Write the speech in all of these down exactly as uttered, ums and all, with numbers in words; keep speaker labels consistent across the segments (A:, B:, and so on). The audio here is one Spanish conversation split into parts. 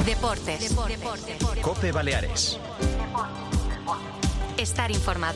A: Deportes. Deportes. Deportes.
B: COPE Baleares.
A: Estar informado.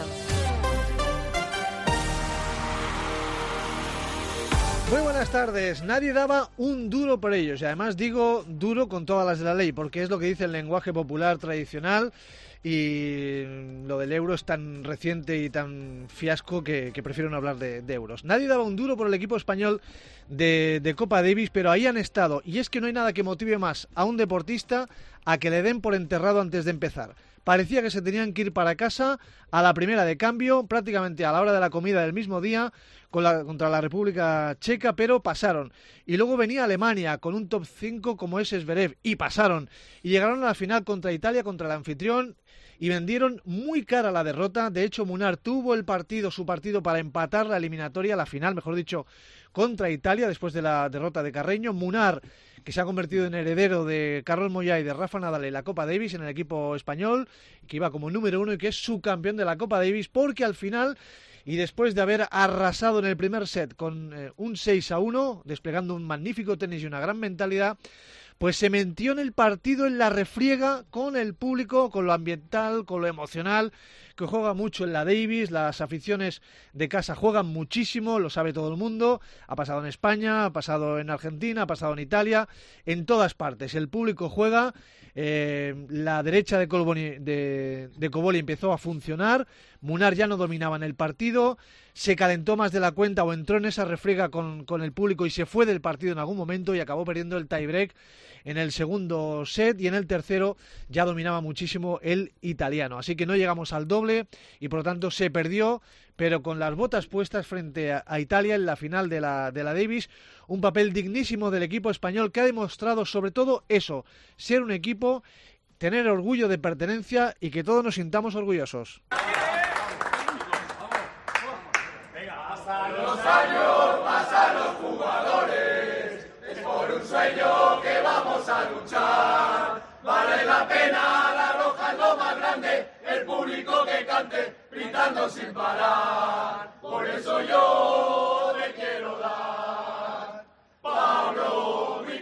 C: Muy buenas tardes. Nadie daba un duro por ellos. Y además digo duro con todas las de la ley, porque es lo que dice el lenguaje popular tradicional. Y lo del euro es tan reciente y tan fiasco que, que prefiero no hablar de, de euros. Nadie daba un duro por el equipo español de, de Copa Davis, pero ahí han estado. Y es que no hay nada que motive más a un deportista a que le den por enterrado antes de empezar. Parecía que se tenían que ir para casa a la primera de cambio, prácticamente a la hora de la comida del mismo día, con la, contra la República Checa, pero pasaron. Y luego venía Alemania con un top cinco como es Zverev, y pasaron. Y llegaron a la final contra Italia, contra el anfitrión, y vendieron muy cara la derrota. De hecho, Munar tuvo el partido, su partido para empatar la eliminatoria, la final, mejor dicho, contra Italia, después de la derrota de Carreño. Munar, que se ha convertido en heredero de Carlos Moyá y de Rafa Nadal en la Copa Davis, en el equipo español, que iba como número uno y que es subcampeón de la Copa Davis, porque al final, y después de haber arrasado en el primer set con eh, un seis a uno, desplegando un magnífico tenis y una gran mentalidad, pues se metió en el partido en la refriega con el público, con lo ambiental, con lo emocional, que juega mucho en la Davis. Las aficiones de casa juegan muchísimo, lo sabe todo el mundo. Ha pasado en España, ha pasado en Argentina, ha pasado en Italia, en todas partes. El público juega, eh, la derecha de, Colboni, de, de Cobolli empezó a funcionar, Munar ya no dominaba en el partido, se calentó más de la cuenta o entró en esa refriega con, con el público y se fue del partido en algún momento y acabó perdiendo el tiebreak en el segundo set, y en el tercero ya dominaba muchísimo el italiano. Así que no llegamos al doble y por lo tanto se perdió, pero con las botas puestas frente a, a Italia en la final de la, de la Davis. Un papel dignísimo del equipo español, que ha demostrado sobre todo eso, ser un equipo, tener orgullo de pertenencia y que todos nos sintamos orgullosos.
D: Pasan los años, pasan los jugadores, es por un sueño que vamos a luchar. Vale la pena, la roja es lo más grande, el público que cante, gritando sin parar. Por eso yo te quiero dar, Pablo, mi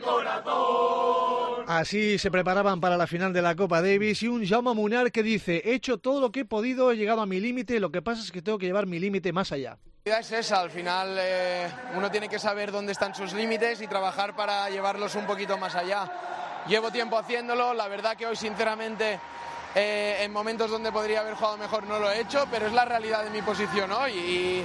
D: corazón.
C: Así se preparaban para la final de la Copa Davis, y un Jaume Munar que dice: he hecho todo lo que he podido, he llegado a mi límite, lo que pasa es que tengo que llevar mi límite más allá.
E: La idea es esa, al final eh, uno tiene que saber dónde están sus límites y trabajar para llevarlos un poquito más allá. Llevo tiempo haciéndolo, la verdad que hoy sinceramente eh, en momentos donde podría haber jugado mejor no lo he hecho, pero es la realidad de mi posición hoy y,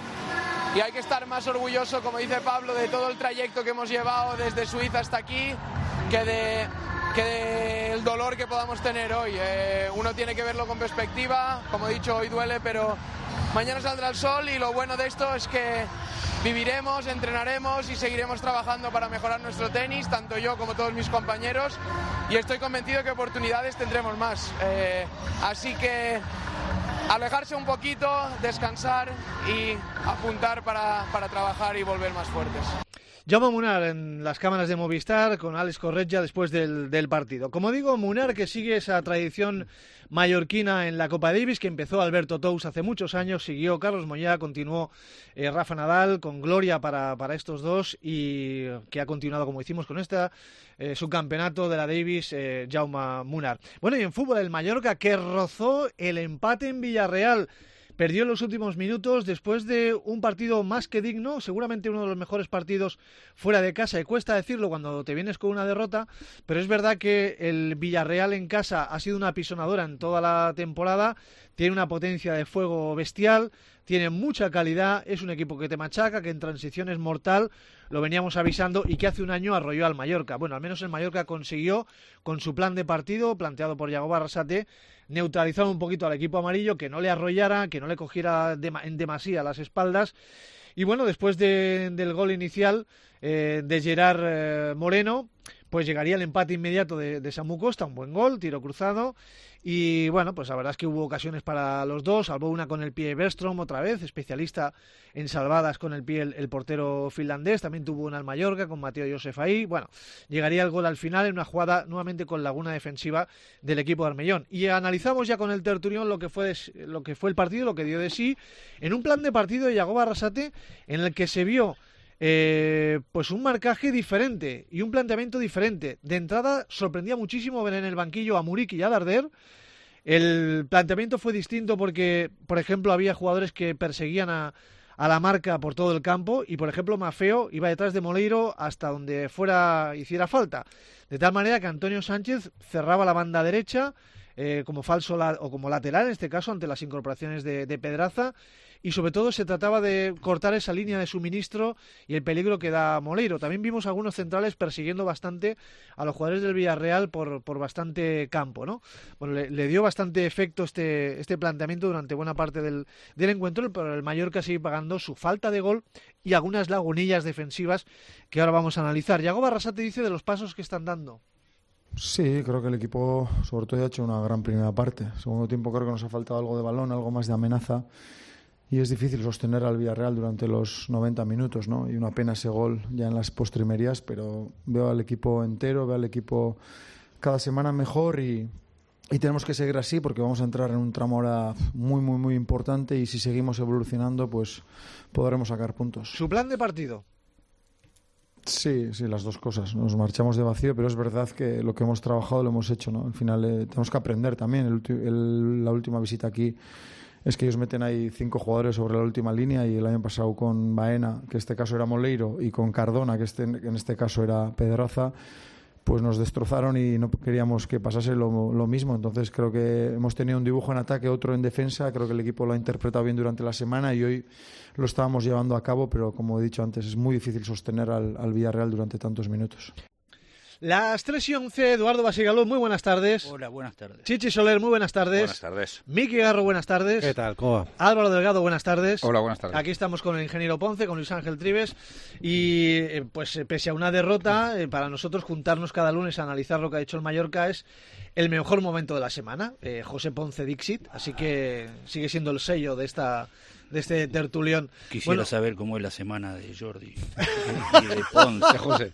E: y hay que estar más orgulloso, como dice Pablo, de todo el trayecto que hemos llevado desde Suiza hasta aquí, que de... que del dolor que podamos tener hoy. Eh, uno tiene que verlo con perspectiva, como he dicho, hoy duele, pero mañana saldrá el sol, y lo bueno de esto es que viviremos, entrenaremos y seguiremos trabajando para mejorar nuestro tenis, tanto yo como todos mis compañeros, y estoy convencido que oportunidades tendremos más. Eh, así que alejarse un poquito, descansar y apuntar para, para trabajar y volver más fuertes.
C: Jaume Munar en las cámaras de Movistar con Alex Corretja después del, del partido. Como digo, Munar, que sigue esa tradición mallorquina en la Copa Davis que empezó Alberto Tous hace muchos años, siguió Carlos Moyá, continuó eh, Rafa Nadal, con gloria para, para estos dos, y que ha continuado, como hicimos con esta eh, subcampeonato de la Davis, eh, Jaume Munar. Bueno, y en fútbol, el Mallorca, que rozó el empate en Villarreal. Perdió en los últimos minutos después de un partido más que digno, seguramente uno de los mejores partidos fuera de casa, y cuesta decirlo cuando te vienes con una derrota, pero es verdad que el Villarreal en casa ha sido una apisonadora en toda la temporada, tiene una potencia de fuego bestial, tiene mucha calidad, es un equipo que te machaca, que en transición es mortal, lo veníamos avisando, y que hace un año arrolló al Mallorca. Bueno, al menos el Mallorca consiguió, con su plan de partido planteado por Yago Arrasate, neutralizar un poquito al equipo amarillo, que no le arrollara, que no le cogiera de, en demasía las espaldas. Y bueno, después de, del gol inicial eh, de Gerard eh, Moreno, pues llegaría el empate inmediato de, de Samu Costa, un buen gol, tiro cruzado, y bueno, pues la verdad es que hubo ocasiones para los dos, salvó una con el pie Bergström otra vez, especialista en salvadas con el pie el, el portero finlandés, también tuvo una al Mallorca con Mateo Josef ahí, bueno, llegaría el gol al final en una jugada nuevamente con laguna defensiva del equipo de Armellón. Y analizamos ya con el tertulión lo que fue, lo que fue el partido, lo que dio de sí, en un plan de partido de Yago Arrasate en el que se vio eh, pues un marcaje diferente y un planteamiento diferente. De entrada sorprendía muchísimo ver en el banquillo a Muriqui y a Darder. El planteamiento fue distinto porque, por ejemplo, había jugadores que perseguían a, a la marca por todo el campo y, por ejemplo, Maffeo iba detrás de Moleiro hasta donde fuera hiciera falta. De tal manera que Antonio Sánchez cerraba la banda derecha eh, como falso la, o como lateral, en este caso, ante las incorporaciones de, de Pedraza, y sobre todo se trataba de cortar esa línea de suministro y el peligro que da Moleiro. También vimos algunos centrales persiguiendo bastante a los jugadores del Villarreal por, por bastante campo, ¿no? Bueno, le, le dio bastante efecto este, este planteamiento durante buena parte del, del encuentro, pero el Mallorca sigue pagando su falta de gol y algunas lagunillas defensivas que ahora vamos a analizar. Yago Barrasate dice de los pasos que están dando.
B: Sí, creo que el equipo sobre todo ha hecho una gran primera parte. Segundo tiempo creo que nos ha faltado algo de balón, algo más de amenaza, y es difícil sostener al Villarreal durante los noventa minutos, ¿no? Y una pena ese gol ya en las postrimerías, pero veo al equipo entero, veo al equipo cada semana mejor y, y tenemos que seguir así porque vamos a entrar en un tramo ahora muy, muy, muy importante y si seguimos evolucionando pues podremos sacar puntos.
C: ¿Su plan de partido?
B: Sí, sí, las dos cosas. Nos marchamos de vacío, pero es verdad que lo que hemos trabajado lo hemos hecho, ¿no? Al final eh, tenemos que aprender también. El, el, la última visita aquí es que ellos meten ahí cinco jugadores sobre la última línea y el año pasado con Baena, que en este caso era Moleiro, y con Cardona, que, este, que en este caso era Pedraza, pues nos destrozaron y no queríamos que pasase lo, lo mismo. Entonces creo que hemos tenido un dibujo en ataque, otro en defensa. Creo que el equipo lo ha interpretado bien durante la semana y hoy lo estábamos llevando a cabo, pero como he dicho antes, es muy difícil sostener al, al Villarreal durante tantos minutos.
C: Las tres y once, Eduardo Basigaló, muy buenas tardes.
F: Hola, buenas tardes.
C: Chichi Soler, muy buenas tardes.
G: Buenas tardes.
C: Miki Garro, buenas tardes.
H: ¿Qué tal? ¿Cómo va?
C: Álvaro Delgado, buenas tardes.
G: Hola, buenas tardes.
C: Aquí estamos con el ingeniero Ponce, con Luis Ángel Trives. Y eh, pues eh, pese a una derrota, eh, para nosotros juntarnos cada lunes a analizar lo que ha hecho el Mallorca es el mejor momento de la semana. Eh, José Ponce Dixit, así que sigue siendo el sello de esta... de este tertulión.
F: Quisiera
C: bueno,
F: saber cómo es la semana de Jordi y de Ponce.
G: José.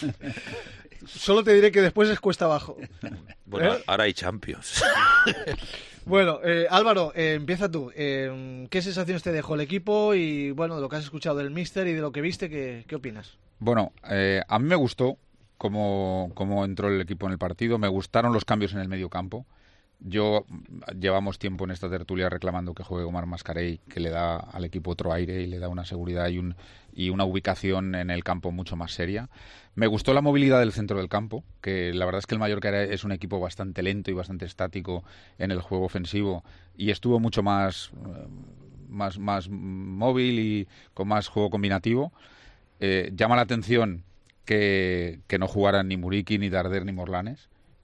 C: Solo te diré que después es cuesta abajo.
G: Bueno,
C: ¿Eh?
G: ahora hay Champions.
C: Bueno, eh, Álvaro, eh, empieza tú. Eh, ¿Qué sensaciones te dejó el equipo y, bueno, de lo que has escuchado del míster y de lo que viste, qué, qué opinas?
G: Bueno, eh, a mí me gustó cómo, cómo entró el equipo en el partido. Me gustaron los cambios en el medio campo. Yo llevamos tiempo en esta tertulia reclamando que juegue Omar Mascarell, que le da al equipo otro aire y le da una seguridad y, un, y una ubicación en el campo mucho más seria. Me gustó la movilidad del centro del campo, que la verdad es que el Mallorca es un equipo bastante lento y bastante estático en el juego ofensivo y estuvo mucho más, más, más móvil y con más juego combinativo. Eh, llama la atención que, que no jugaran ni Muriqui, ni Darder, ni Morlanes.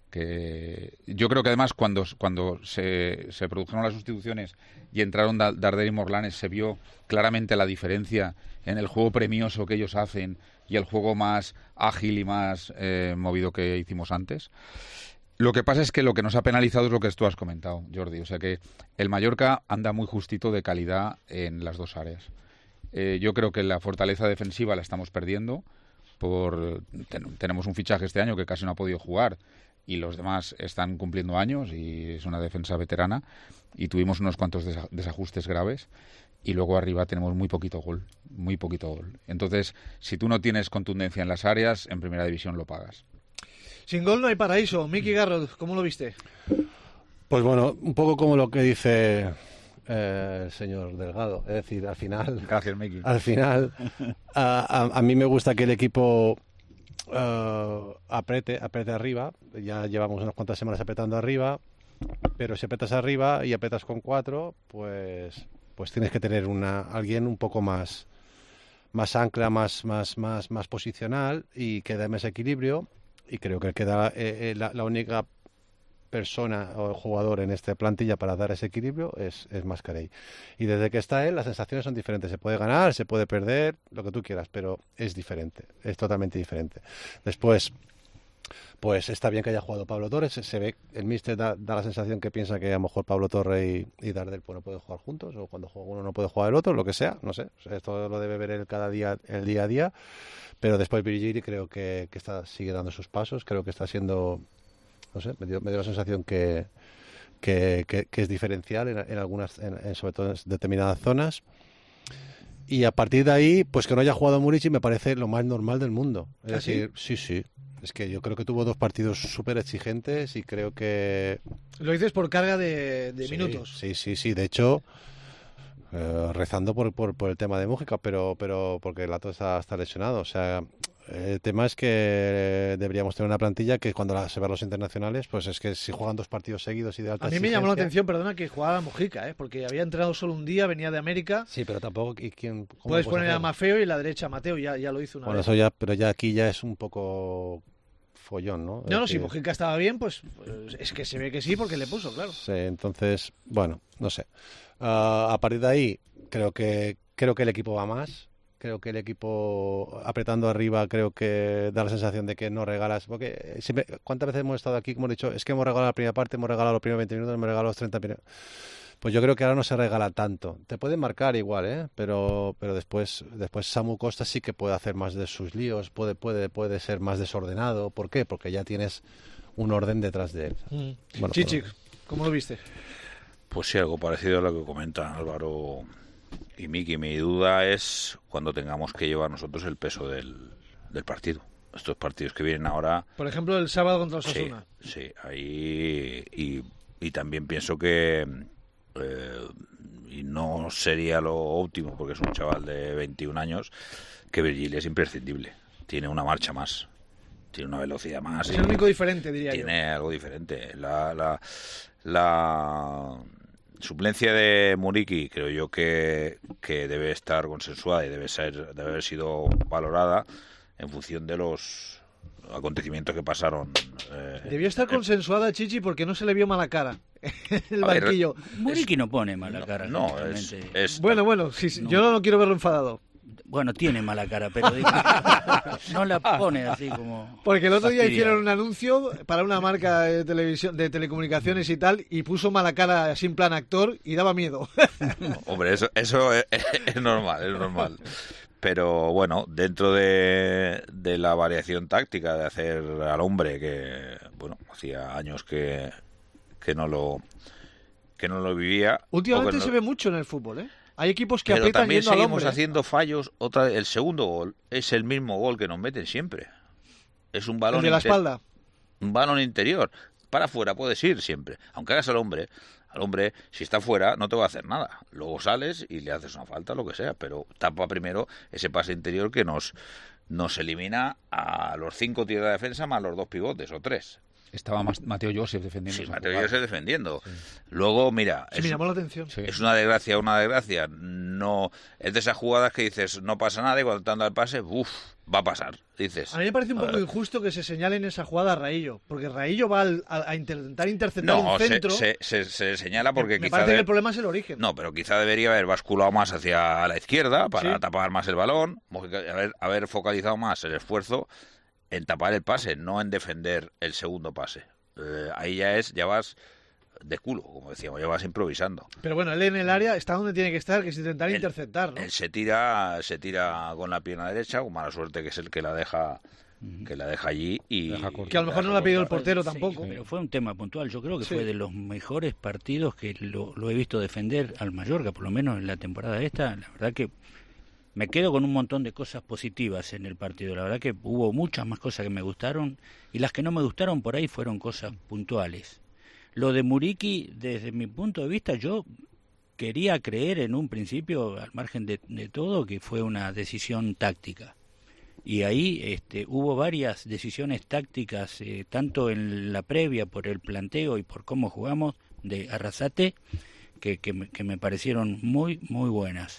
G: Que yo creo que además cuando, cuando se, se produjeron las sustituciones y entraron Darder y Morlanes se vio claramente la diferencia en el juego premioso que ellos hacen y el juego más ágil y más eh, movido que hicimos antes. Lo que pasa es que lo que nos ha penalizado es lo que tú has comentado, Jordi. O sea que el Mallorca anda muy justito de calidad en las dos áreas. Eh, yo creo que la fortaleza defensiva la estamos perdiendo. Por ten, tenemos un fichaje este año que casi no ha podido jugar y los demás están cumpliendo años y es una defensa veterana y tuvimos unos cuantos desajustes graves y luego arriba tenemos muy poquito gol, muy poquito gol. Entonces, si tú no tienes contundencia en las áreas, en primera división lo pagas.
C: Sin gol no hay paraíso. Miki Garro, ¿cómo lo viste?
H: Pues bueno, un poco como lo que dice eh, el señor Delgado. Es decir, al final...
G: Gracias, Miki.
H: Al final, a, a, a mí me gusta que el equipo uh, apriete, apriete arriba. Ya llevamos unas cuantas semanas apretando arriba, pero si apretas arriba y apretas con cuatro, pues, pues tienes que tener una alguien un poco más, más ancla, más, más, más, más posicional y que dé más equilibrio. Y creo que queda eh, la, la única persona o jugador en esta plantilla para dar ese equilibrio es, es Mascarell. Y desde que está él, las sensaciones son diferentes. Se puede ganar, se puede perder, lo que tú quieras, pero es diferente, es totalmente diferente. Después, pues está bien que haya jugado Pablo Torres. Se, se ve, el míster da, da la sensación que piensa que a lo mejor Pablo Torres y, y Darder pues no pueden jugar juntos, o cuando juega uno no puede jugar el otro, lo que sea, no sé. O sea, esto lo debe ver él cada día, el día a día. Pero después Virgili creo que, que está sigue dando sus pasos, creo que está siendo, no sé, me dio, me dio la sensación que, que, que, que es diferencial en, en algunas, en, en, sobre todo en determinadas zonas. Y a partir de ahí, pues que no haya jugado Muriqi me parece lo más normal del mundo. Es
C: ¿Ah,
H: decir, sí, sí. Es que yo creo que tuvo dos partidos súper exigentes y creo que...
C: Lo dices por carga de, de
H: sí,
C: minutos.
H: Sí, sí, sí. De hecho, eh, rezando por, por, por el tema de Mújica, pero, pero porque Lato está, está lesionado. O sea, el tema es que deberíamos tener una plantilla que cuando la, se ve a los internacionales, pues es que si juegan dos partidos seguidos y de alta
C: A mí me
H: exigencia...
C: llamó la atención, perdona, que jugaba Mujica, ¿eh? Porque había entrenado solo un día, venía de América.
H: Sí, pero tampoco... ¿y quién, cómo
C: Puedes
H: lo puedes
C: poner a
H: hacer?
C: Maffeo y la derecha a Mateo, ya, ya lo hizo una
H: Bueno,
C: vez.
H: eso ya, pero ya aquí ya es un poco follón, ¿no?
C: No, no,
H: Es
C: si
H: decir,
C: Mujica estaba bien, pues, pues es que se ve que sí, porque le puso, claro.
H: sí, entonces, bueno, no sé. Ah, a partir de ahí, creo que creo que el equipo va más. Creo que el equipo apretando arriba, creo que da la sensación de que no regalas. Porque siempre, ¿cuántas veces hemos estado aquí? Como he dicho, es que hemos regalado la primera parte, hemos regalado los primeros veinte minutos, hemos regalado los treinta primeros. Pues yo creo que ahora no se regala tanto. Te pueden marcar igual, ¿eh? Pero, pero después, después Samu Costa sí que puede hacer más de sus líos, puede, puede, puede ser más desordenado. ¿Por qué? Porque ya tienes un orden detrás de él.
C: Mm.
H: Bueno,
C: Chichi,
H: pero-
C: ¿cómo lo viste?
F: Pues sí, algo parecido a lo que comentan Álvaro y Miki. Mi duda es cuando tengamos que llevar nosotros el peso del, del partido. Estos partidos que vienen ahora...
C: Por ejemplo, el sábado contra
F: Sí,
C: Osasuna.
F: sí, ahí... Y, y también pienso que... eh, y no sería lo óptimo, porque es un chaval de veintiún años, que Virgil es imprescindible. Tiene una marcha más. Tiene una velocidad más.
C: Es
F: y-
C: el único diferente, diría
F: tiene algo diferente. La, la, la suplencia de Muriqui creo yo que, que debe estar consensuada y debe ser debe haber sido valorada en función de los acontecimientos que pasaron. eh,
C: yo. Debió estar
F: eh,
C: consensuada, Chichi, porque no se le vio mala cara en el
F: A ver,
C: banquillo.
I: Muriqui no pone mala cara.
F: no, es,
I: generalmente.
F: es-
C: Bueno, bueno, sí, sí,
I: No.
C: yo no quiero verlo enfadado.
I: Bueno, tiene mala cara, pero digo, no la pone así como...
C: Porque el otro día
I: fastidiado.
C: hicieron un anuncio para una marca de televisión, de telecomunicaciones y tal, y puso mala cara así en plan actor y daba miedo.
F: Hombre, eso, eso es, es normal, es normal. Pero bueno, dentro de, de la variación táctica de hacer al hombre, que bueno, hacía años que, que no lo que no lo vivía.
C: Últimamente
F: o que no-
C: se ve mucho en el fútbol, ¿eh? Hay equipos que
F: Pero
C: aprietan
F: también
C: yendo al
F: seguimos
C: hombre. ¿eh?
F: haciendo fallos. Otra, el segundo gol es el mismo gol que nos meten siempre. Es un balón
C: El de la
F: inter-
C: espalda.
F: un balón interior. Para afuera puedes ir siempre. Aunque hagas al hombre, al hombre, si está fuera, no te va a hacer nada. Luego sales y le haces una falta, lo que sea. Pero tapa primero ese pase interior que nos, nos elimina a los cinco tíos de defensa más los dos pivotes o tres.
G: Estaba más Mateo Joseph defendiendo.
F: Sí,
G: esa
F: Mateo
G: jugada.
F: Joseph defendiendo. Luego, mira,
C: Sí,
F: es,
C: me llamó la atención.
G: Sí.
F: es una desgracia, una desgracia. No, es de esas jugadas que dices, no pasa nada y cuando te anda el pase, uff, va a pasar. Dices,
C: A mí me parece un poco injusto que se señale en esa jugada a Raillo, porque Raillo va al- a, a intentar interceptar
F: no,
C: un
F: se,
C: centro.
F: se, se- se señala porque
C: me
F: quizá
C: parece
F: de-
C: que el problema es el origen.
F: no, pero quizá debería haber basculado más hacia la izquierda para
C: Sí.
F: tapar más el balón, Mojica- haber, haber focalizado más el esfuerzo en tapar el pase, no en defender el segundo pase. Eh, ahí ya es, ya vas de culo, como decíamos, ya vas improvisando.
C: Pero bueno, él en el área está donde tiene que estar, que es intentar
F: Él-
C: interceptar, ¿no?
F: Él se tira, se tira con la pierna derecha, con mala suerte que es el que la deja, que la deja allí y
G: Deja corta.
C: Que a lo mejor no lo ha pedido el
F: cortar.
C: portero
I: Sí,
C: tampoco.
I: pero fue un tema puntual. Yo creo que
C: Sí.
I: fue de los mejores partidos que lo, lo he visto defender al Mallorca, por lo menos en la temporada esta. La verdad que me quedo con un montón de cosas positivas en el partido. La verdad que hubo muchas más cosas que me gustaron y las que no me gustaron por ahí fueron cosas puntuales. Lo de Muriqui, desde mi punto de vista, yo quería creer en un principio, al margen de, de todo, que fue una decisión táctica. Y ahí este, hubo varias decisiones tácticas, eh, tanto en la previa por el planteo y por cómo jugamos de Arrasate, que, que, me, que me parecieron muy, muy buenas.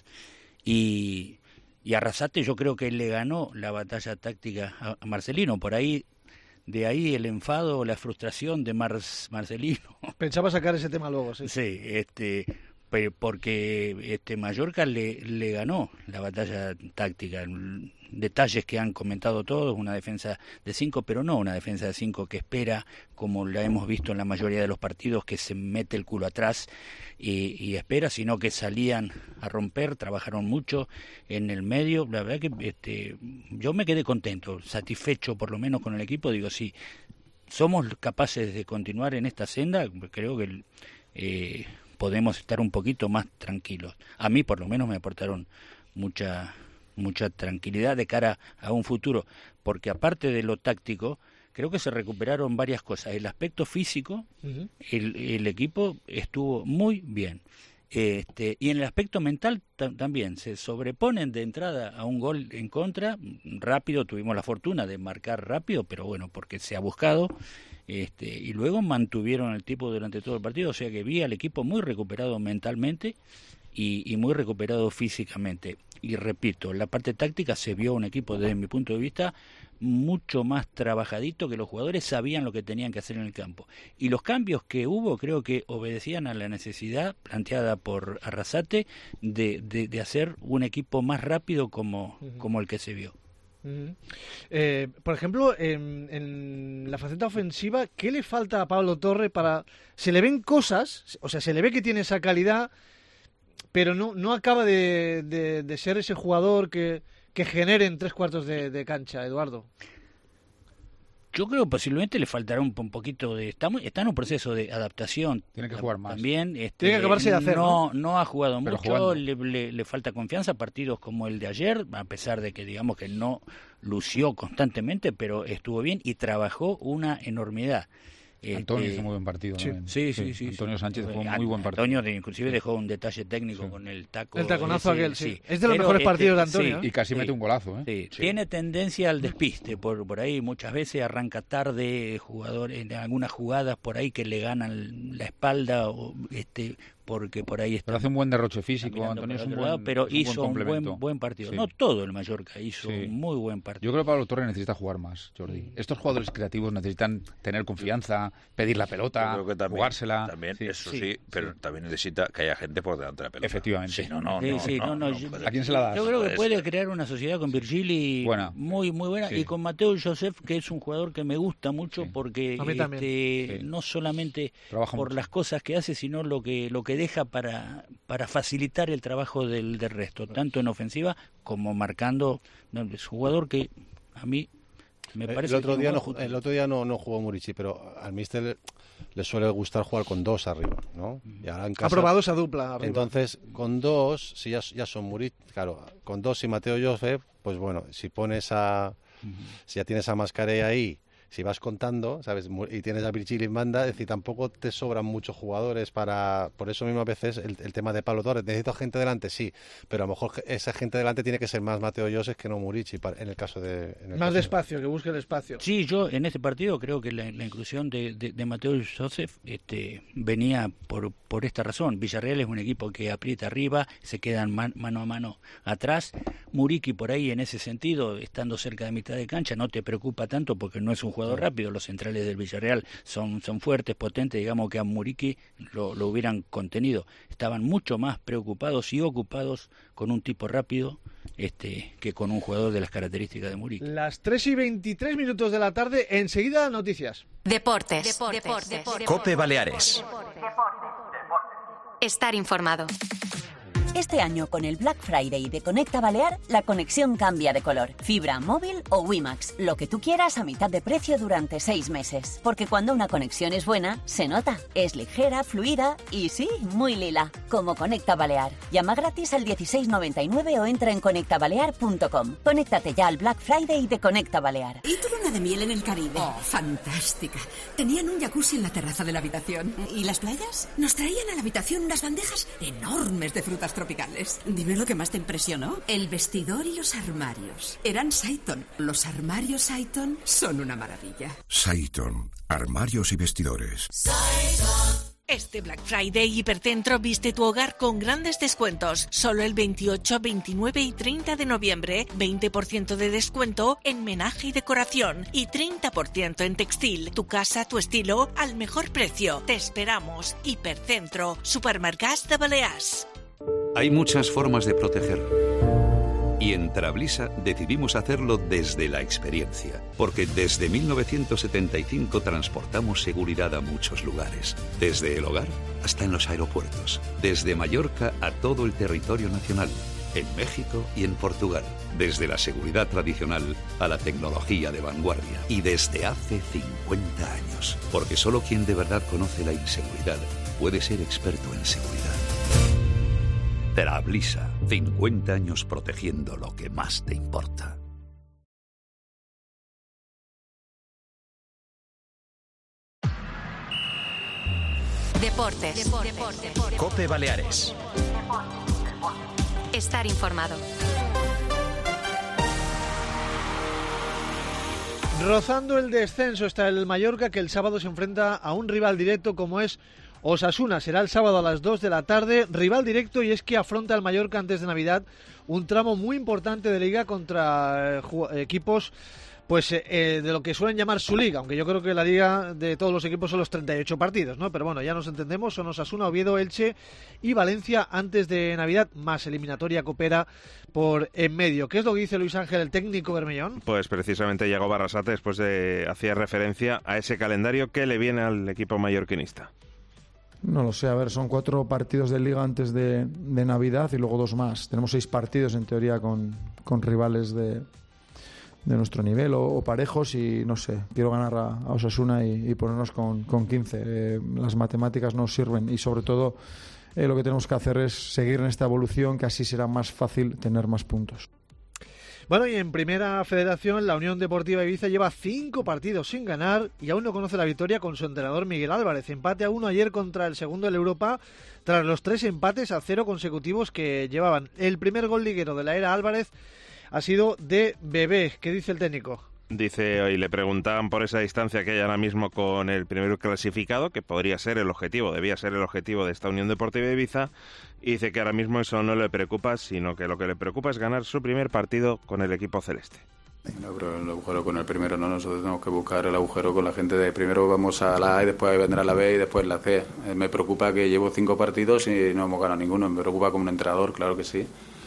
I: Y, y Arrasate yo creo que le ganó la batalla táctica a, a Marcelino. Por ahí, de ahí el enfado, la frustración de Mar Marcelino.
C: Pensaba sacar ese tema luego, sí.
I: Sí, este, pe- porque este Mallorca le, le ganó la batalla táctica. Mm, Detalles que han comentado todos, una defensa de cinco, pero no una defensa de cinco que espera, como la hemos visto en la mayoría de los partidos, que se mete el culo atrás y, y espera, sino que salían a romper, trabajaron mucho en el medio. La verdad que este, yo me quedé contento, satisfecho por lo menos con el equipo. Digo, sí, somos capaces de continuar en esta senda, creo que eh, podemos estar un poquito más tranquilos. A mí por lo menos me aportaron mucha mucha tranquilidad de cara a un futuro, porque aparte de lo táctico, creo que se recuperaron varias cosas. El aspecto físico, uh-huh. el, el equipo estuvo muy bien. Este, y en el aspecto mental t- también se sobreponen de entrada a un gol en contra, rápido, tuvimos la fortuna de marcar rápido, pero bueno, porque se ha buscado, este, y luego mantuvieron el tipo durante todo el partido, o sea que vi al equipo muy recuperado mentalmente y, y muy recuperado físicamente. Y repito, la parte táctica se vio un equipo desde mi punto de vista mucho más trabajadito, que los jugadores sabían lo que tenían que hacer en el campo. Y los cambios que hubo creo que obedecían a la necesidad planteada por Arrasate de, de, de hacer un equipo más rápido como, uh-huh. como el que se vio.
C: Uh-huh. Eh, por ejemplo, en, en la faceta ofensiva, ¿qué le falta a Pablo Torre para...? Se le ven cosas, o sea, se le ve que tiene esa calidad, pero no, no acaba de, de, de ser ese jugador que, que genere en tres cuartos de, de cancha, Eduardo.
I: Yo creo que posiblemente le faltará un, un poquito de... Está, muy, está en un proceso de adaptación.
G: Tiene que jugar más.
I: También, este,
C: Tiene que acabarse de hacer,
I: no,
C: ¿no?
I: no ha jugado
G: Pero
I: mucho, le, le, le falta confianza. Partidos como el de ayer, a pesar de que digamos que no lució constantemente, pero estuvo bien y trabajó una enormidad.
G: Antonio
I: este,
G: hizo muy buen partido.
I: Sí,
G: ¿no?
I: sí, sí, sí.
G: Antonio
I: sí.
G: Sánchez fue un muy buen partido.
I: Antonio inclusive dejó un detalle técnico sí. con el taco.
C: El taconazo
I: ese,
C: aquel, sí.
I: sí.
C: Es de los
I: Pero
C: mejores
I: este,
C: partidos de Antonio.
I: Sí,
G: y casi
I: sí,
G: mete un golazo. ¿eh?
I: Sí.
G: Sí.
I: Tiene tendencia al despiste, por por ahí muchas veces arranca tarde, jugador en algunas jugadas por ahí que le ganan la espalda o este porque por ahí está.
G: Pero hace un buen derroche físico, Antonio es un buen,
I: lado, pero
G: es un
I: hizo
G: buen
I: un buen, buen partido.
G: Sí.
I: No todo el Mallorca hizo
G: sí.
I: un muy buen partido.
G: Yo creo que Pablo Torre necesita jugar más, Jordi. Mm. Estos jugadores creativos necesitan tener confianza, pedir la pelota,
F: creo que también,
G: jugársela.
F: También,
G: sí,
F: eso
G: sí,
F: sí, pero
G: sí.
F: también necesita que haya gente por delante de la pelota.
G: Efectivamente.
F: Sí, no, no,
I: sí,
F: no,
I: sí,
F: no,
I: no, no,
F: no
I: yo,
F: puede.
G: ¿A quién se la das?
I: Yo creo que
F: Puede
I: puede crear una sociedad con Virgili
G: buena.
I: muy muy buena sí. y con Mateo Joseph, que es un jugador que me gusta mucho sí. porque este, sí. no solamente Trabaja por mucho. las cosas que hace, sino lo que lo que deja para para facilitar el trabajo del, del resto, tanto en ofensiva como marcando. No, es un jugador que a mí me parece
H: el otro
I: que
H: día no, el otro día no, no jugó Murici, pero al míster le, le suele gustar jugar con dos arriba, ¿no? Y ahora en casa,
C: ha probado esa dupla arriba.
H: Entonces, con dos, si ya, ya son Murici, claro, con dos y Mateo Joseph, pues bueno, si pones a, uh-huh. si ya tienes a Mascarell ahí, si vas contando, ¿sabes? Y tienes a Virgili en banda, es decir, tampoco te sobran muchos jugadores para... Por eso mismo a veces el, el tema de Pablo Torres, necesito gente delante, sí, pero a lo mejor esa gente delante tiene que ser más Mateo Joseph que no Murici, en el caso de... En el
C: más
H: caso
C: despacio,
H: de...
C: que busque el espacio.
I: Sí, yo en este partido creo que la, la inclusión de, de, de Mateo Joseph este, venía por, por esta razón. Villarreal es un equipo que aprieta arriba, se quedan man, mano a mano atrás. Muriqui por ahí en ese sentido, estando cerca de mitad de cancha, no te preocupa tanto porque no es un jugador rápido. Los centrales del Villarreal son, son fuertes, potentes, digamos que a Muriqui lo, lo hubieran contenido. Estaban mucho más preocupados y ocupados con un tipo rápido este que con un jugador de las características de Muriqui.
C: Las tres y veintitrés minutos de la tarde, enseguida noticias.
A: Deportes. Deportes. Deportes. Deportes.
J: Cope Baleares.
A: Estar informado.
K: Este año, con el Black Friday de Conecta Balear, la conexión cambia de color. Fibra, móvil o WiMax. Lo que tú quieras a mitad de precio durante seis meses. Porque cuando una conexión es buena, se nota. Es ligera, fluida y sí, muy lila. Como Conecta Balear. Llama gratis al dieciséis noventa y nueve o entra en conecta balear punto com. Conéctate ya al Black Friday de Conecta Balear.
L: ¿Y tu luna de miel en el Caribe? Oh, fantástica. Tenían un jacuzzi en la terraza de la habitación. ¿Y las playas? Nos traían a la habitación unas bandejas enormes de frutas tropicales. Dime lo que más te impresionó. El vestidor y los armarios. Eran Saiton. Los armarios Saiton son una maravilla.
J: Saiton. Armarios y vestidores.
M: Saiton. Este Black Friday Hipercentro viste tu hogar con grandes descuentos. Solo el veintiocho, veintinueve y treinta de noviembre. veinte por ciento de descuento en menaje y decoración. Y treinta por ciento en textil. Tu casa, tu estilo, al mejor precio. Te esperamos. Hipercentro. Supermercats de Balears.
N: Hay muchas formas de proteger. Y en Trablisa decidimos hacerlo desde la experiencia, porque desde mil novecientos setenta y cinco transportamos seguridad a muchos lugares, desde el hogar hasta en los aeropuertos, desde Mallorca a todo el territorio nacional, en México y en Portugal, desde la seguridad tradicional a la tecnología de vanguardia, y desde hace cincuenta años, porque solo quien de verdad conoce la inseguridad puede ser experto en seguridad. Trablisa, cincuenta años protegiendo lo que más te importa.
A: Deportes. Deportes. Deportes.
J: COPE Baleares.
A: Estar informado.
C: Rozando el descenso está el Mallorca, que el sábado se enfrenta a un rival directo como es Osasuna. Será el sábado a las dos de la tarde, rival directo, y es que afronta el Mallorca antes de Navidad un tramo muy importante de liga contra eh, equipos pues eh, de lo que suelen llamar su liga, aunque yo creo que la liga de todos los equipos son los treinta y ocho partidos, ¿no? Pero bueno, ya nos entendemos, son Osasuna, Oviedo, Elche y Valencia antes de Navidad, más eliminatoria coopera por en medio. ¿Qué es lo que dice Luis Ángel, el técnico bermellón?
O: Pues precisamente Iago Barrasate después de hacía referencia a ese calendario que le viene al equipo mallorquinista.
B: No lo sé, a ver, son cuatro partidos de liga antes de, de Navidad y luego dos más. Tenemos seis partidos en teoría con, con rivales de... de nuestro nivel o, o parejos y no sé, quiero ganar a, a Osasuna y, y ponernos con, con quince. Eh, las matemáticas no sirven y sobre todo eh, lo que tenemos que hacer es seguir en esta evolución, que así será más fácil tener más puntos.
C: Bueno, y en Primera Federación la Unión Deportiva Ibiza lleva cinco partidos sin ganar y aún no conoce la victoria con su entrenador Miguel Álvarez. Empate a uno ayer contra el segundo del Europa tras los tres empates a cero consecutivos que llevaban. El primer gol liguero de la era Álvarez ha sido de Bebé. ¿Qué dice el técnico?
O: Dice, hoy le preguntaban por esa distancia que hay ahora mismo con el primer clasificado, que podría ser el objetivo, debía ser el objetivo de esta Unión Deportiva Ibiza, y dice que ahora mismo eso no le preocupa, sino que lo que le preocupa es ganar su primer partido con el equipo celeste.
P: No, pero el agujero con el primero no, nosotros tenemos que buscar el agujero con la gente de primero vamos a la A y después vendrá la B y después la C. Eh, me preocupa que llevo cinco partidos y no hemos ganado ninguno, me preocupa como un entrenador, claro que sí.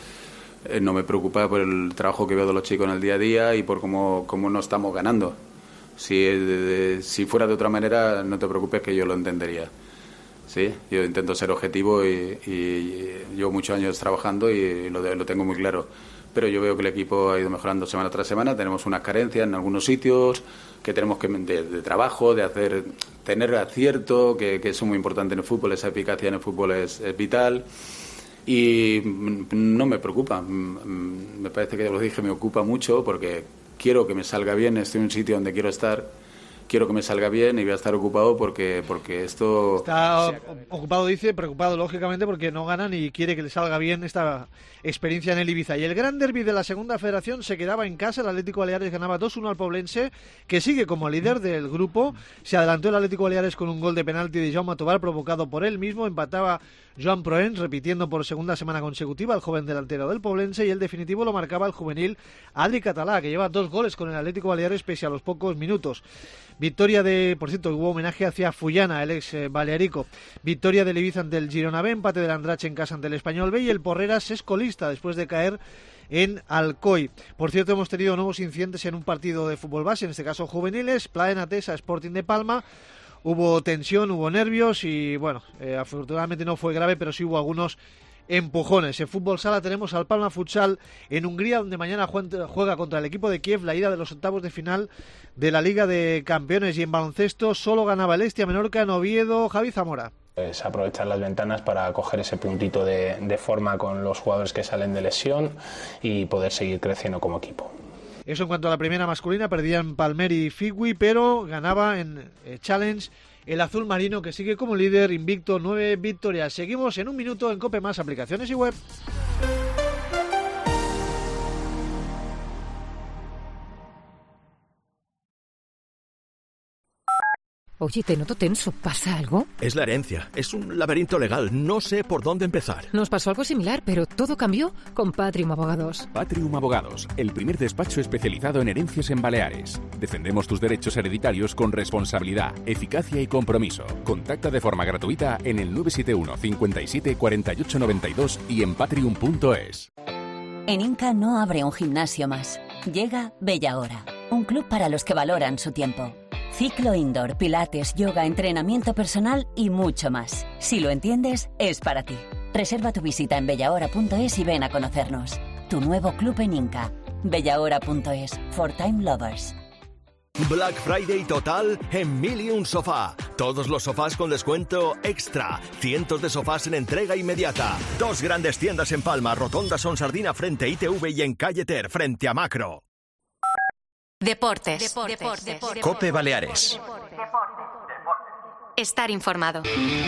P: Eh, no me preocupa por el trabajo que veo de los chicos en el día a día y por cómo, cómo no estamos ganando. Si, de, de, si fuera de otra manera, no te preocupes que yo lo entendería. Sí, yo intento ser objetivo y, y, y llevo muchos años trabajando y lo, de, lo tengo muy claro. Pero yo veo que el equipo ha ido mejorando semana tras semana. Tenemos unas carencias en algunos sitios que tenemos que de, de trabajo, de hacer tener acierto, que, que es muy importante en el fútbol. Esa eficacia en el fútbol es, es vital. Y no me preocupa, me parece que ya lo dije, me ocupa mucho porque quiero que me salga bien, estoy en un sitio donde quiero estar, quiero que me salga bien y voy a estar ocupado porque porque esto...
C: Está ocupado, dice, preocupado lógicamente porque no ganan y quiere que le salga bien esta experiencia en el Ibiza. Y el gran derbi de la segunda federación se quedaba en casa, el Atlético Baleares ganaba dos uno al Poblense, que sigue como líder del grupo. Se adelantó el Atlético Baleares con un gol de penalti de Jaume Tobar provocado por él mismo, empataba Joan Proens, repitiendo por segunda semana consecutiva el joven delantero del Poblense, y el definitivo lo marcaba el juvenil Adri Català, que lleva dos goles con el Atlético Baleares pese a los pocos minutos. Victoria de, por cierto, hubo homenaje hacia Fullana, el ex eh, balearico. Victoria del Ibiza ante el Girona B, empate del Andrache en casa ante el Español B, y el Porreras es colista después de caer en Alcoy. Por cierto, hemos tenido nuevos incidentes en un partido de fútbol base, en este caso juveniles, Plaen Atesa, Sporting de Palma. Hubo tensión, hubo nervios y, bueno, eh, afortunadamente no fue grave, pero sí hubo algunos empujones. En fútbol sala tenemos al Palma Futsal en Hungría, donde mañana juega contra el equipo de Kiev la ida de los octavos de final de la Liga de Campeones. Y en baloncesto solo ganaba el Estia Menorca en Oviedo. Javi Zamora.
Q: Es aprovechar las ventanas para coger ese puntito de, de forma con los jugadores que salen de lesión y poder seguir creciendo como equipo.
C: Eso en cuanto a la primera masculina, perdían Palmeri y Figui, pero ganaba en eh, Challenge el azul marino, que sigue como líder invicto, nueve victorias. Seguimos en un minuto en COPE Más, aplicaciones y web.
R: Oye, te noto tenso. ¿Pasa algo?
S: Es la herencia. Es un laberinto legal. No sé por dónde empezar.
R: Nos pasó algo similar, pero todo cambió con Patrium Abogados.
T: Patrium Abogados, el primer despacho especializado en herencias en Baleares. Defendemos tus derechos hereditarios con responsabilidad, eficacia y compromiso. Contacta de forma gratuita en el nueve siete uno, cincuenta y siete, cuarenta y ocho noventa y dos y en patrium punto es.
K: En Inca no abre un gimnasio más. Llega Bella Hora, un club para los que valoran su tiempo. Ciclo indoor, pilates, yoga, entrenamiento personal y mucho más. Si lo entiendes, es para ti. Reserva tu visita en bellahora punto es y ven a conocernos. Tu nuevo club en Inca. bellahora punto es, for time lovers.
S: Black Friday total en Mil y un Sofá. Todos los sofás con descuento extra. Cientos de sofás en entrega inmediata. Dos grandes tiendas en Palma, Rotonda Son Sardina frente a I T V y en Calle Ter frente a Macro.
A: Deportes. Deportes. Deportes. Deportes.
J: Cope Baleares.
A: Estar informado.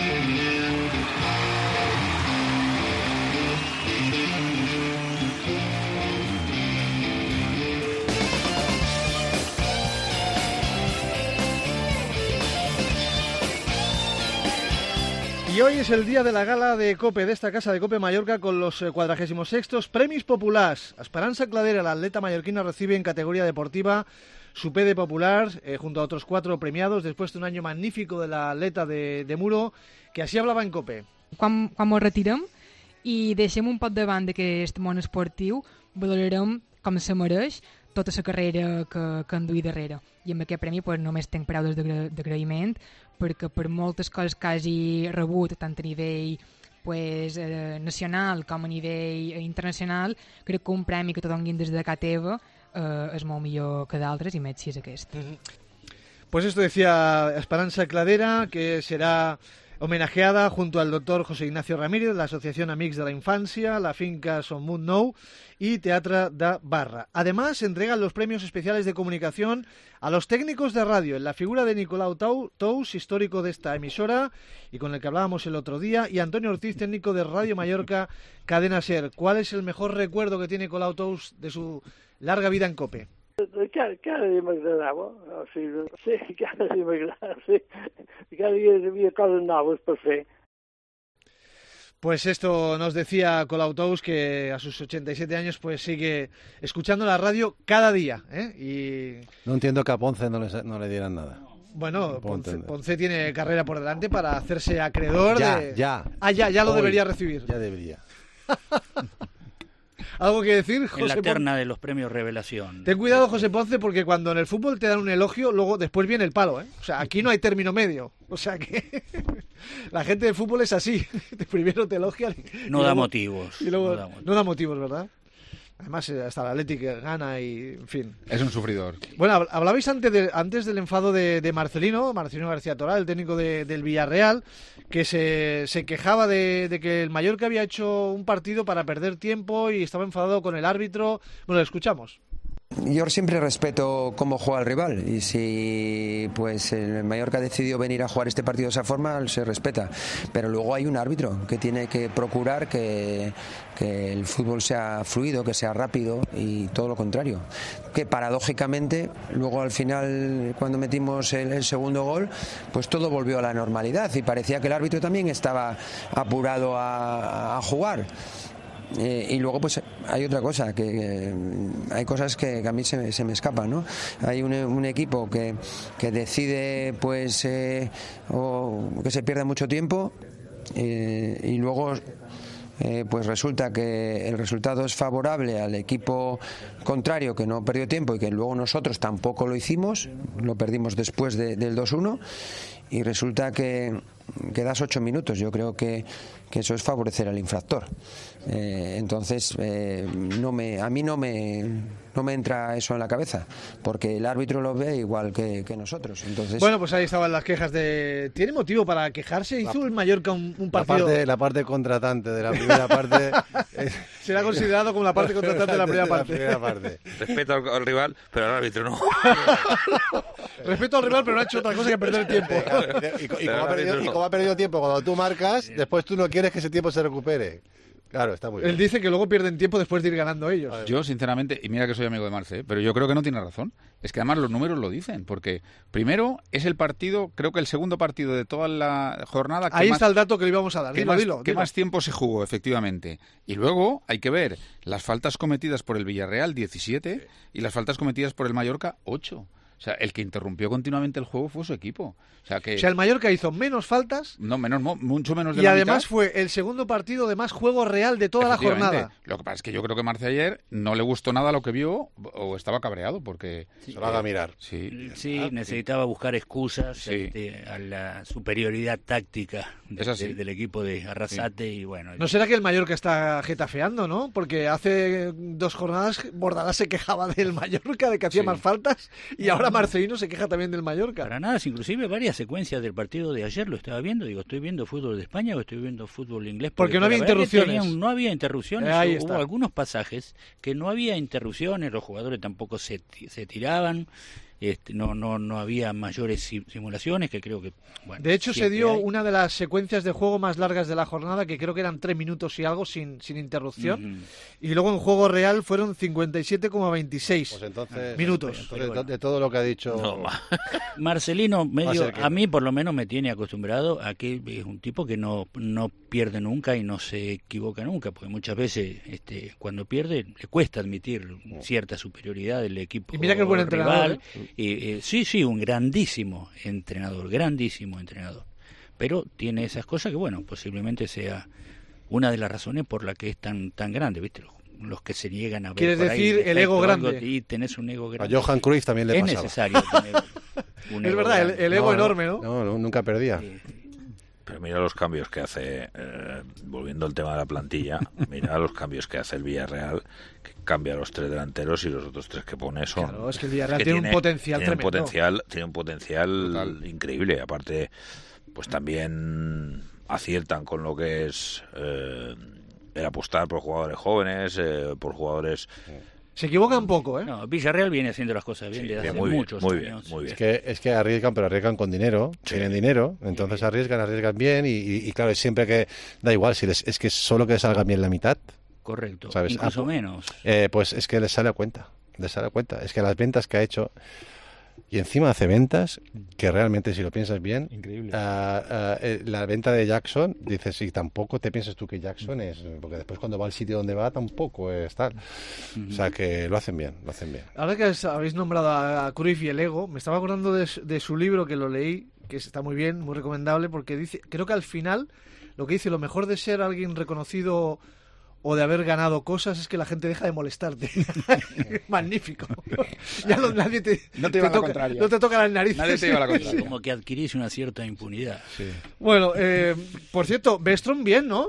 C: Y hoy es el día de la gala de COPE, de esta casa de COPE Mallorca, con los cuadragésimo sextos Premis Populars. Esperanza Cladera, la atleta mallorquina, recibe en categoría deportiva su P D Popular, eh, junto a otros cuatro premiados, después de un año magnífico de la atleta de, de Muro, que así hablaba en COPE.
U: Quan, quan mos retirem i deixem un poc davant d'aquest món esportiu, valorarem com se mereix tota la carrera que, que en duia darrere. I amb aquest premi pues, només tenc paraules d'agraïment, perquè per moltes coses que hagi rebut, tant a nivell pues, eh, nacional com a nivell internacional, crec que un premi que te donguin des de casa teva eh, és molt millor que d'altres, i més si és aquest.
C: Mm-hmm. Pues esto decía Esperanza Cladera, que será homenajeada junto al doctor José Ignacio Ramírez, la Asociación Amics de la Infancia, la finca Son Munt Nou y Teatre da Barra. Además, se entregan los premios especiales de comunicación a los técnicos de radio, en la figura de Nicolau Tous, histórico de esta emisora, y con el que hablábamos el otro día, y Antonio Ortiz, técnico de Radio Mallorca, Cadena SER. ¿Cuál es el mejor recuerdo que tiene Nicolau Tous de su larga vida en COPE?
V: Cada, cada dia m'agradava, o sigui, sí, cada dia m'agradava, sí. Cada dia hi havia coses noves per fer.
C: Pues esto nos decía Nicolau Tous, que a sus ochenta y siete años pues sigue escuchando la radio cada día, ¿eh? Y...
H: No entiendo que a Ponce no le, no le dieran nada.
C: Bueno, Ponce, Ponce tiene carrera por delante para hacerse acreedor
H: ya,
C: de...
H: Ya,
C: Ah, ya, ya lo
H: Hoy,
C: debería recibir.
H: Ya debería.
C: ¿Algo que decir, José
I: En la terna
C: Ponce?
I: de los premios Revelación.
C: Ten cuidado, José Ponce, porque cuando en el fútbol te dan un elogio, luego después viene el palo, ¿eh? O sea, aquí no hay término medio. O sea que la gente del fútbol es así. Primero te elogian y
I: No
C: luego,
I: da motivos.
C: Y luego,
I: no, da motivos.
C: no da motivos, ¿verdad? Además, hasta el Atlético gana y, en fin.
G: Es un sufridor.
C: Bueno, hablabais antes, de, antes del enfado de, de Marcelino, Marcelino García Toral, el técnico de, del Villarreal, que se, se quejaba de, de que el Mallorca había hecho un partido para perder tiempo y estaba enfadado con el árbitro. Bueno, lo escuchamos.
W: Yo siempre respeto cómo juega el rival y si pues el Mallorca decidió venir a jugar este partido de esa forma, se respeta, pero luego hay un árbitro que tiene que procurar que, que el fútbol sea fluido, que sea rápido y todo lo contrario, que paradójicamente luego al final cuando metimos el, el segundo gol pues todo volvió a la normalidad y parecía que el árbitro también estaba apurado a, a jugar. Eh, y luego pues hay otra cosa, que eh, hay cosas que, que a mí se, se me escapan, ¿no? Hay un, un equipo que, que decide pues eh, o que se pierda mucho tiempo eh, y luego eh, pues resulta que el resultado es favorable al equipo contrario, que no perdió tiempo y que luego nosotros tampoco lo hicimos, lo perdimos después de, del dos uno y resulta que, que das ocho minutos. Yo creo que, que eso es favorecer al infractor. Eh, entonces eh, no me, a mí no me, no me entra eso en la cabeza, porque el árbitro lo ve igual que, que nosotros. Entonces...
C: Bueno, pues ahí estaban las quejas de... ¿Tiene motivo para quejarse? ¿Hizo la, el Mallorca un, un partido...?
H: La parte, la parte contratante de la primera parte... es...
C: Será considerado como la parte contratante de la primera parte.
H: La primera parte.
F: Respeto al, al rival, pero al árbitro no.
C: Respeto al rival, pero no ha hecho otra cosa que perder el tiempo.
H: Y, y, y, como ha perdido, y como ha perdido tiempo, cuando tú marcas, después tú no quieres que ese tiempo se recupere. Claro, está muy bien.
C: Él dice que luego pierden tiempo después de ir ganando ellos.
G: Yo, sinceramente, y mira que soy amigo de Marce, ¿eh? Pero yo creo que no tiene razón. Es que además los números lo dicen, porque primero es el partido, creo que el segundo partido de toda la jornada... Que
C: Ahí
G: más,
C: está el dato que le íbamos a dar.
G: Que,
C: dilo,
G: más,
C: dilo,
G: que
C: dilo.
G: más tiempo se jugó, efectivamente. Y luego hay que ver las faltas cometidas por el Villarreal, diecisiete, y las faltas cometidas por el Mallorca, ocho. O sea, el que interrumpió continuamente el juego fue su equipo. O sea, que...
C: O sea, el Mallorca hizo menos faltas.
G: No, menos, mucho menos de
C: y
G: la
C: además
G: mitad.
C: fue el segundo partido de más juego real de toda la jornada.
G: Lo que pasa es que yo creo que Marce ayer no le gustó nada lo que vio o estaba cabreado porque...
H: Sí, se lo haga mirar.
G: Sí,
I: sí ah, necesitaba sí. buscar excusas
G: sí.
I: este, a la superioridad táctica de, de, del equipo de Arrasate sí. y bueno...
C: ¿No será que el Mallorca está getafeando, no? Porque hace dos jornadas Bordalás se quejaba del Mallorca de que hacía sí. más faltas y ahora Marcelino se queja también del Mallorca.
I: Para nada, inclusive varias secuencias del partido de ayer lo estaba viendo. Digo, ¿estoy viendo fútbol de España o estoy viendo fútbol inglés?
C: Porque, Porque no había interrupciones.
I: Tenían, no había interrupciones.
C: Eh, ahí
I: Hubo
C: está.
I: algunos pasajes que no había interrupciones, los jugadores tampoco se, se tiraban. Este, no no no había mayores simulaciones, que creo que... Bueno,
C: de hecho, se dio
I: hay.
C: una de las secuencias de juego más largas de la jornada, que creo que eran tres minutos y algo sin, sin interrupción. Uh-huh. Y luego en juego real fueron cincuenta y siete coma veintiséis
H: pues entonces,
C: minutos.
H: Entonces, bueno. de, de todo lo que ha dicho...
I: No, Marcelino, medio, a mí por lo menos me tiene acostumbrado a que es un tipo que no, no pierde nunca y no se equivoca nunca, porque muchas veces este, cuando pierde le cuesta admitir cierta superioridad del equipo
C: y mira que es buen
I: rival.
C: Entrenador, ¿eh?
I: Y, eh, sí, sí, un grandísimo entrenador, grandísimo entrenador. Pero tiene esas cosas que, bueno, posiblemente sea una de las razones por la que es tan tan grande, ¿viste? Los, los que se niegan a ver.
C: ¿Quieres
I: por
C: decir
I: ahí
C: el ego grande?
I: Algo, y tenés un ego grande.
H: A Johan Cruyff también le
I: es
H: pasaba.
I: Es necesario tener un
C: es
I: ego
C: verdad,
I: grande.
C: el, el ego
H: no,
C: enorme, ¿no?
H: No, no, nunca perdía.
I: Sí.
F: Pero mira los cambios que hace, eh, volviendo al tema de la plantilla, mira los cambios que hace el Villarreal, que cambia a los tres delanteros y los otros tres que pone son...
C: Claro, es que el Villarreal
F: que
C: tiene,
F: tiene
C: un potencial
F: tiene
C: tremendo.
F: Un potencial, tiene un potencial Total. increíble. Aparte, pues también aciertan con lo que es eh, el apostar por jugadores jóvenes, eh, por jugadores...
C: Se equivocan poco, ¿eh?
I: No, Villarreal viene haciendo las cosas bien
F: sí,
I: desde hace
F: muy
I: muchos
F: bien, muy
I: años.
F: Bien, muy bien.
H: Es que, es que arriesgan, pero arriesgan con dinero, sí. tienen dinero, entonces sí. arriesgan, arriesgan bien y, y, y claro, siempre que da igual, si les, es que solo que les salga bien la mitad.
I: Correcto,
H: ¿sabes?
I: incluso
H: ah,
I: menos.
H: Eh, pues es que les sale a cuenta, les sale a cuenta. Es que las ventas que ha hecho... Y encima hace ventas que realmente, si lo piensas bien,
G: increíble.
H: Uh, uh, eh, la venta de Jackson, dices, y tampoco te piensas tú que Jackson es, porque después cuando va al sitio donde va tampoco es tal. Uh-huh. O sea que lo hacen bien, lo hacen bien.
C: Ahora que habéis nombrado a Cruyff y el ego, me estaba acordando de, de su libro que lo leí, que está muy bien, muy recomendable, porque dice, creo que al final lo que dice, lo mejor de ser alguien reconocido o de haber ganado cosas es que la gente deja de molestarte. Magnífico. Ya no, nadie te,
G: no te,
C: te,
G: te
C: toca, no te toca las narices.
G: Nadie te lleva la contraria.
I: Como que adquirís una cierta impunidad.
H: Sí.
C: Bueno, eh, por cierto, Bestrom bien, ¿no?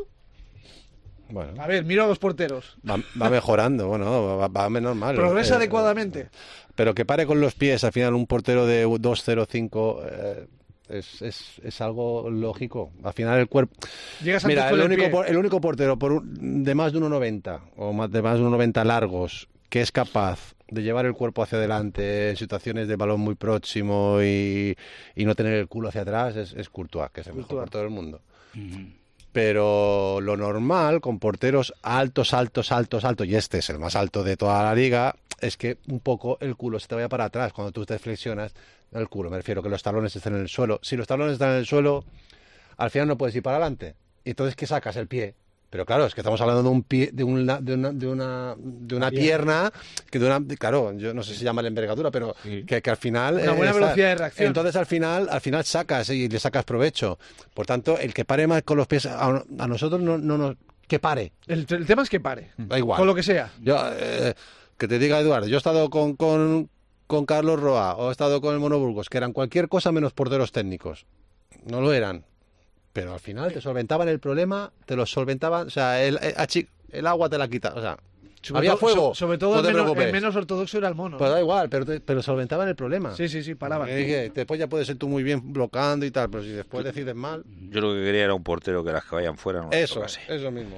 H: Bueno.
C: A ver, mira a los porteros.
H: Va, va mejorando, bueno, va, va menos mal.
C: Progresa
H: eh,
C: adecuadamente.
H: Pero que pare con los pies, al final un portero de dos cero cinco... Eh, Es, es, es algo lógico. Al final el cuerpo...
C: Llegas
H: Mira,
C: el,
H: el único,
C: el,
H: por, el único portero por un, de más de uno noventa o más de más de uno noventa largos que es capaz de llevar el cuerpo hacia adelante en situaciones de balón muy próximo y, y no tener el culo hacia atrás es, es Courtois, que es el Courtois. mejor portero del mundo. Uh-huh. Pero lo normal con porteros altos, altos, altos, altos, y este es el más alto de toda la liga, es que un poco el culo se te vaya para atrás cuando tú te flexionas. El culo, me refiero que los talones estén en el suelo. Si los talones están en el suelo, al final no puedes ir para adelante. Entonces, ¿qué sacas? El pie. Pero claro, es que estamos hablando de un pie, de una, de una, de una, de una pierna, que de una, claro, yo no sé si se llama la envergadura, pero sí. que, que al final
C: una buena eh, velocidad de reacción.
H: Entonces al final, al final sacas y le sacas provecho. Por tanto, el que pare más con los pies a, a nosotros no, no nos que pare.
C: El, el tema es que pare.
H: Da igual.
C: Con lo que sea.
H: Yo eh, que te diga Eduardo, yo he estado con, con con Carlos Roa o he estado con el Mono Burgos, que eran cualquier cosa menos porteros técnicos. No lo eran. Pero al final te solventaban el problema, te lo solventaban, o sea, el, el, el agua te la quita, o sea,
C: sobre
H: había
C: todo,
H: fuego.
C: So, sobre todo
H: no
C: el, menos, el menos ortodoxo era el Mono.
H: Pues da igual, pero, te, pero solventaban el problema.
C: Sí, sí, sí, paraban.
H: Que, después ya puedes ser tú muy bien bloqueando y tal, pero si después decides mal...
F: Yo lo que quería era un portero que las que vayan fuera no
H: Eso,
F: tocase.
H: eso mismo.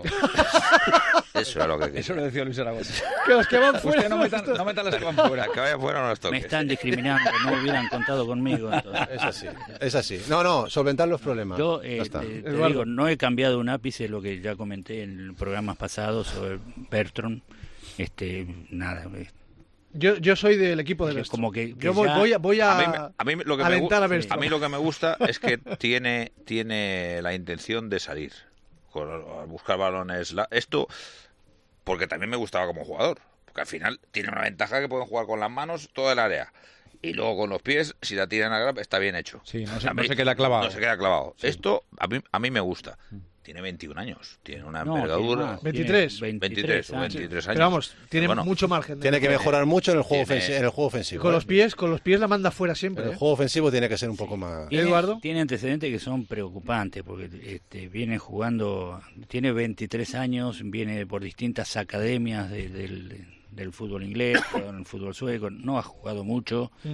F: Eso era lo que quería.
G: Eso lo decía Luis Aragón.
C: Que los que van fuera...
G: no metan, no metan las que van fuera.
F: Que vayan fuera no las toques.
I: Me están discriminando, no hubieran contado conmigo. Entonces.
H: Es así, es así. No, no, solventar los problemas.
I: Yo eh, te, te digo, no he cambiado un ápice, lo que ya comenté en programas pasados sobre Bertrand. Este, nada.
C: Yo, yo soy del equipo de Bertrand.
I: Como que, que
C: yo voy,
I: ya...
C: voy a, voy a,
F: a, mí, a, mí lo que
C: alentar
F: me,
C: a Bertrand.
F: A mí lo que me gusta es que tiene, tiene la intención de salir. Con, buscar balones. La, esto, porque también me gustaba como jugador. Porque al final tiene una ventaja que pueden jugar con las manos toda el área. Y luego con los pies, si la tiran a grab, está bien hecho.
G: Sí, no se, no se queda clavado.
F: No se queda clavado.
G: Sí.
F: Esto a mí, a mí me gusta. Tiene veintiún años, tiene una
I: no,
F: envergadura.
C: veintitrés.
F: veintitrés, o veintitrés años.
C: Pero vamos, tiene
F: bueno,
C: mucho margen.
H: Tiene que mejorar mucho en el juego, tiene... ofensivo, en el juego ofensivo.
C: Con
H: ¿eh?
C: los pies, con los pies la manda fuera siempre.
H: En el
C: ¿eh?
H: juego ofensivo tiene que ser un poco más.
I: Tiene,
C: Eduardo.
I: Tiene antecedentes que son preocupantes porque este, viene jugando, tiene veintitrés años, viene por distintas academias de, del, del fútbol inglés, en el fútbol sueco, no ha jugado mucho. Mm.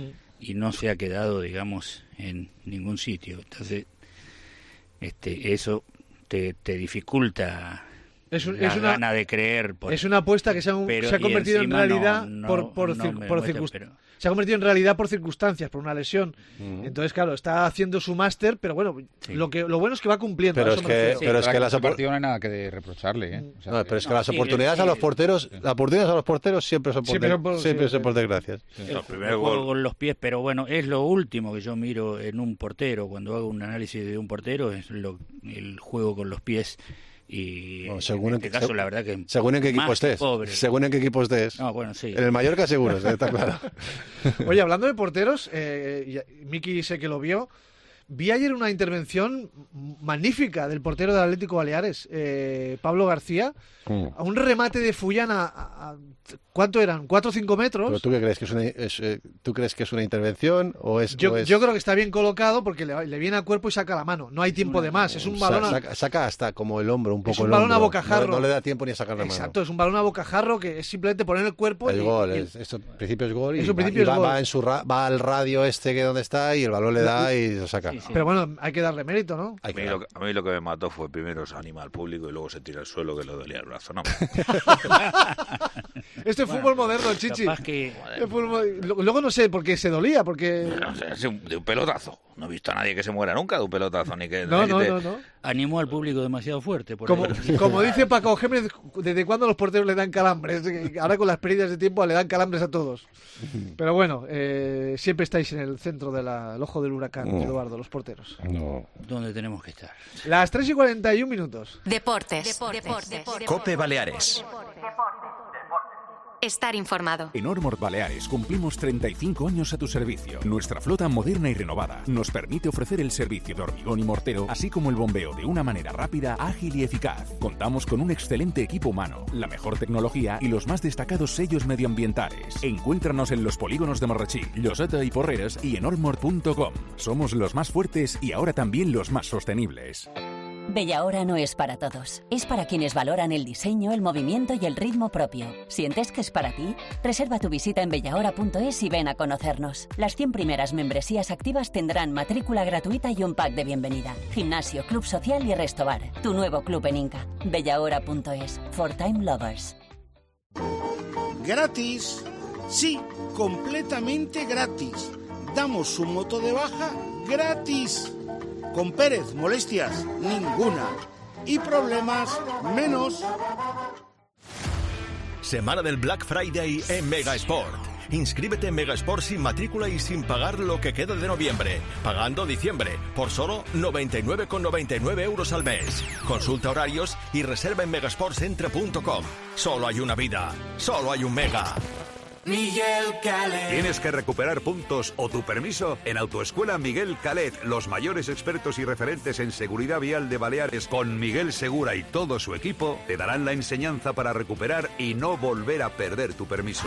I: y no se ha quedado, digamos, en ningún sitio. Entonces, este, eso te, te dificulta
C: es un,
I: la
C: es una,
I: gana de creer. Por,
C: es una apuesta que se ha,
I: pero,
C: se ha convertido en realidad
I: no, no,
C: por, por,
I: no
C: cir, por
I: muestre,
C: circunstancias.
I: Pero...
C: Se ha convertido en realidad por circunstancias, por una lesión. Uh-huh. Entonces, claro, está haciendo su máster, pero bueno, sí. lo que lo bueno es que va cumpliendo.
H: Pero es que,
G: sí,
H: pero es que las
G: oportunidades no hay nada que reprocharle. ¿eh? O sea,
H: no, pero es que
I: no,
H: las oportunidades
I: sí,
H: a los porteros, sí. las oportunidades a los porteros siempre son por,
C: siempre
H: de,
C: por,
H: siempre
C: sí,
H: son por
C: sí.
H: desgracias.
I: Sí. El, el, el juego con los pies, pero bueno, es lo último que yo miro en un portero. Cuando hago un análisis de un portero, es lo, el juego con los pies. Y
H: bueno, según
I: en este
H: en,
I: caso,
H: según,
I: la verdad que
H: según en qué equipo estés,
I: pobre.
H: según en qué equipo estés.
I: No, bueno, sí.
H: En el Mallorca seguro, está claro.
C: Oye, hablando de porteros, eh, Miki sé que lo vio. Vi ayer una intervención magnífica del portero del Atlético Baleares, eh, Pablo García, mm. a un remate de Fullán a, a, a ¿cuánto eran? ¿Cuatro o cinco metros?
H: ¿Pero tú qué crees? ¿Que es una, es, eh, ¿Tú crees que es una intervención o es...?
C: Yo,
H: o es...
C: yo creo que está bien colocado porque le, le viene al cuerpo y saca la mano. No hay tiempo de más. Es un balón... A...
H: Saca, saca hasta como el hombro, un poco
C: es un
H: el
C: balón
H: hombro.
C: a bocajarro.
H: No, no le da tiempo ni a sacar la mano.
C: Exacto, es un balón a bocajarro que es simplemente poner el cuerpo...
H: El
C: y,
H: gol,
C: y...
H: es, esto, en principio es gol y,
C: Eso,
H: va,
C: y
H: es
C: va,
H: gol.
C: Va,
H: en su ra, va al radio este que donde está y el balón le da y lo saca.
C: Sí, sí. Pero bueno, hay que darle mérito, ¿no?
F: A mí, lo que, a mí lo que me mató fue primero se anima al público y luego se tira al suelo que le dolía el brazo. No.
C: Este es bueno, fútbol moderno, Chichi.
I: Que...
C: Fútbol... Luego no sé por qué se dolía, porque...
F: No sé, de un pelotazo. No he visto a nadie que se muera nunca de un pelotazo. ni que
C: No, no,
F: te...
C: no, no.
I: Animó al público demasiado fuerte. Por
C: como, como dice Paco Gémez, ¿desde cuándo los porteros le dan calambres? Ahora con las pérdidas de tiempo le dan calambres a todos. Pero bueno, eh, siempre estáis en el centro del ojo del huracán, no. Eduardo, los porteros.
H: No.
I: ¿Dónde tenemos que estar?
C: Las tres y cuarenta y un minutos.
A: Deportes. Deportes. Deportes.
J: Deportes. Cope Baleares.
A: Estar informado.
T: En Ormord Baleares cumplimos treinta y cinco años a tu servicio. Nuestra flota moderna y renovada nos permite ofrecer el servicio de hormigón y mortero, así como el bombeo de una manera rápida, ágil y eficaz. Contamos con un excelente equipo humano, la mejor tecnología y los más destacados sellos medioambientales. Encuéntranos en los polígonos de Marratxí, Lloseta y Porreres y en ormord punto com. Somos los más fuertes y ahora también los más sostenibles.
K: Bellahora no es para todos. Es para quienes valoran el diseño, el movimiento y el ritmo propio. ¿Sientes que es para ti? Reserva tu visita en bellahora punto es y ven a conocernos. Las cien primeras membresías activas tendrán matrícula gratuita y un pack de bienvenida. Gimnasio, club social y resto bar. Tu nuevo club en Inca. bellahora punto es. For Time Lovers.
D: Gratis. Sí, completamente gratis. Damos su moto de baja gratis. Con Pérez, molestias ninguna. Y problemas menos.
S: Semana del Black Friday en Megasport. Inscríbete en Megasport sin matrícula y sin pagar lo que queda de noviembre, pagando diciembre por solo noventa y nueve con noventa y nueve euros al mes. Consulta horarios y reserva en megasportcentre punto com. Solo hay una vida, solo hay un Mega.
E: Miguel Calet. ¿Tienes que recuperar puntos o tu permiso? En Autoescuela Miguel Calet, los mayores expertos y referentes en seguridad vial de Baleares, con Miguel Segura y todo su equipo, te darán la enseñanza para recuperar y no volver a perder tu permiso.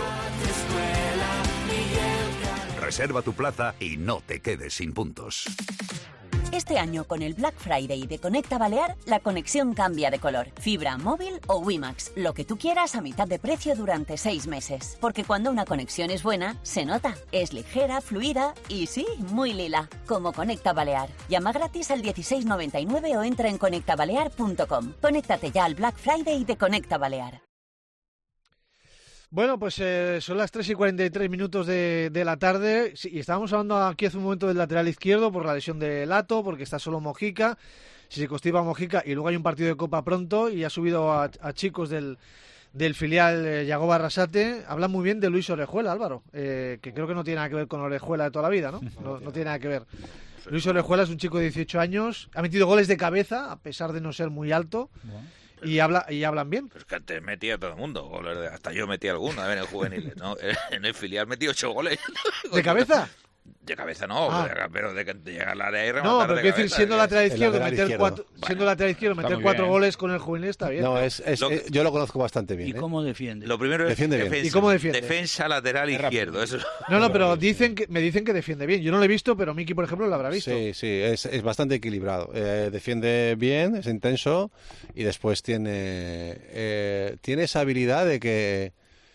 E: Reserva tu plaza y no te quedes sin puntos.
K: Este año, con el Black Friday de Conecta Balear, la conexión cambia de color. Fibra, móvil o WiMax, lo que tú quieras a mitad de precio durante seis meses. Porque cuando una conexión es buena, se nota. Es ligera, fluida y sí, muy lila. Como Conecta Balear. Llama gratis al dieciséis noventa y nueve o entra en conecta balear punto com. Conéctate ya al Black Friday de Conecta Balear.
C: Bueno, pues eh, son las tres y cuarenta y tres minutos de, de la tarde sí, y estábamos hablando aquí hace un momento del lateral izquierdo por la lesión de Lato, porque está solo Mojica, si se constipa Mojica y luego hay un partido de Copa pronto y ha subido a, a chicos del, del filial eh, Yagoba Arrasate. Habla muy bien de Luis Orejuela, Álvaro, eh, que creo que no tiene nada que ver con Orejuela de toda la vida, ¿no? No, no tiene nada que ver. Luis Orejuela es un chico de dieciocho años, ha metido goles de cabeza, a pesar de no ser muy alto. Bueno. Y habla y hablan bien.
F: Pero es que antes metía todo el mundo goles, de, hasta yo metí alguno en el juveniles, ¿no? En el filial metí ocho goles.
C: ¿De cabeza?
F: De cabeza no,
C: ah.
F: de, pero de, de llegar al área y rematar.
C: No, pero
F: de
C: quiero decir, siendo lateral izquierdo,
H: lateral
C: meter
H: izquierdo.
C: cuatro, bueno, siendo lateral izquierdo, meter cuatro bien. goles con el juvenil está bien.
H: No, es, es,
F: lo,
H: eh, yo lo conozco bastante bien.
I: ¿Y cómo defiende?
F: Lo primero es
H: defiende
F: defensa.
H: Bien.
C: ¿Y cómo defiende?
F: Defensa lateral izquierdo. Eso.
C: No, no, pero dicen que, me dicen que defiende bien. Yo no lo he visto, pero Miki, por ejemplo, lo habrá visto.
H: Sí, sí, es, es bastante equilibrado. Eh, defiende bien, es intenso y después tiene, eh, tiene esa habilidad de que...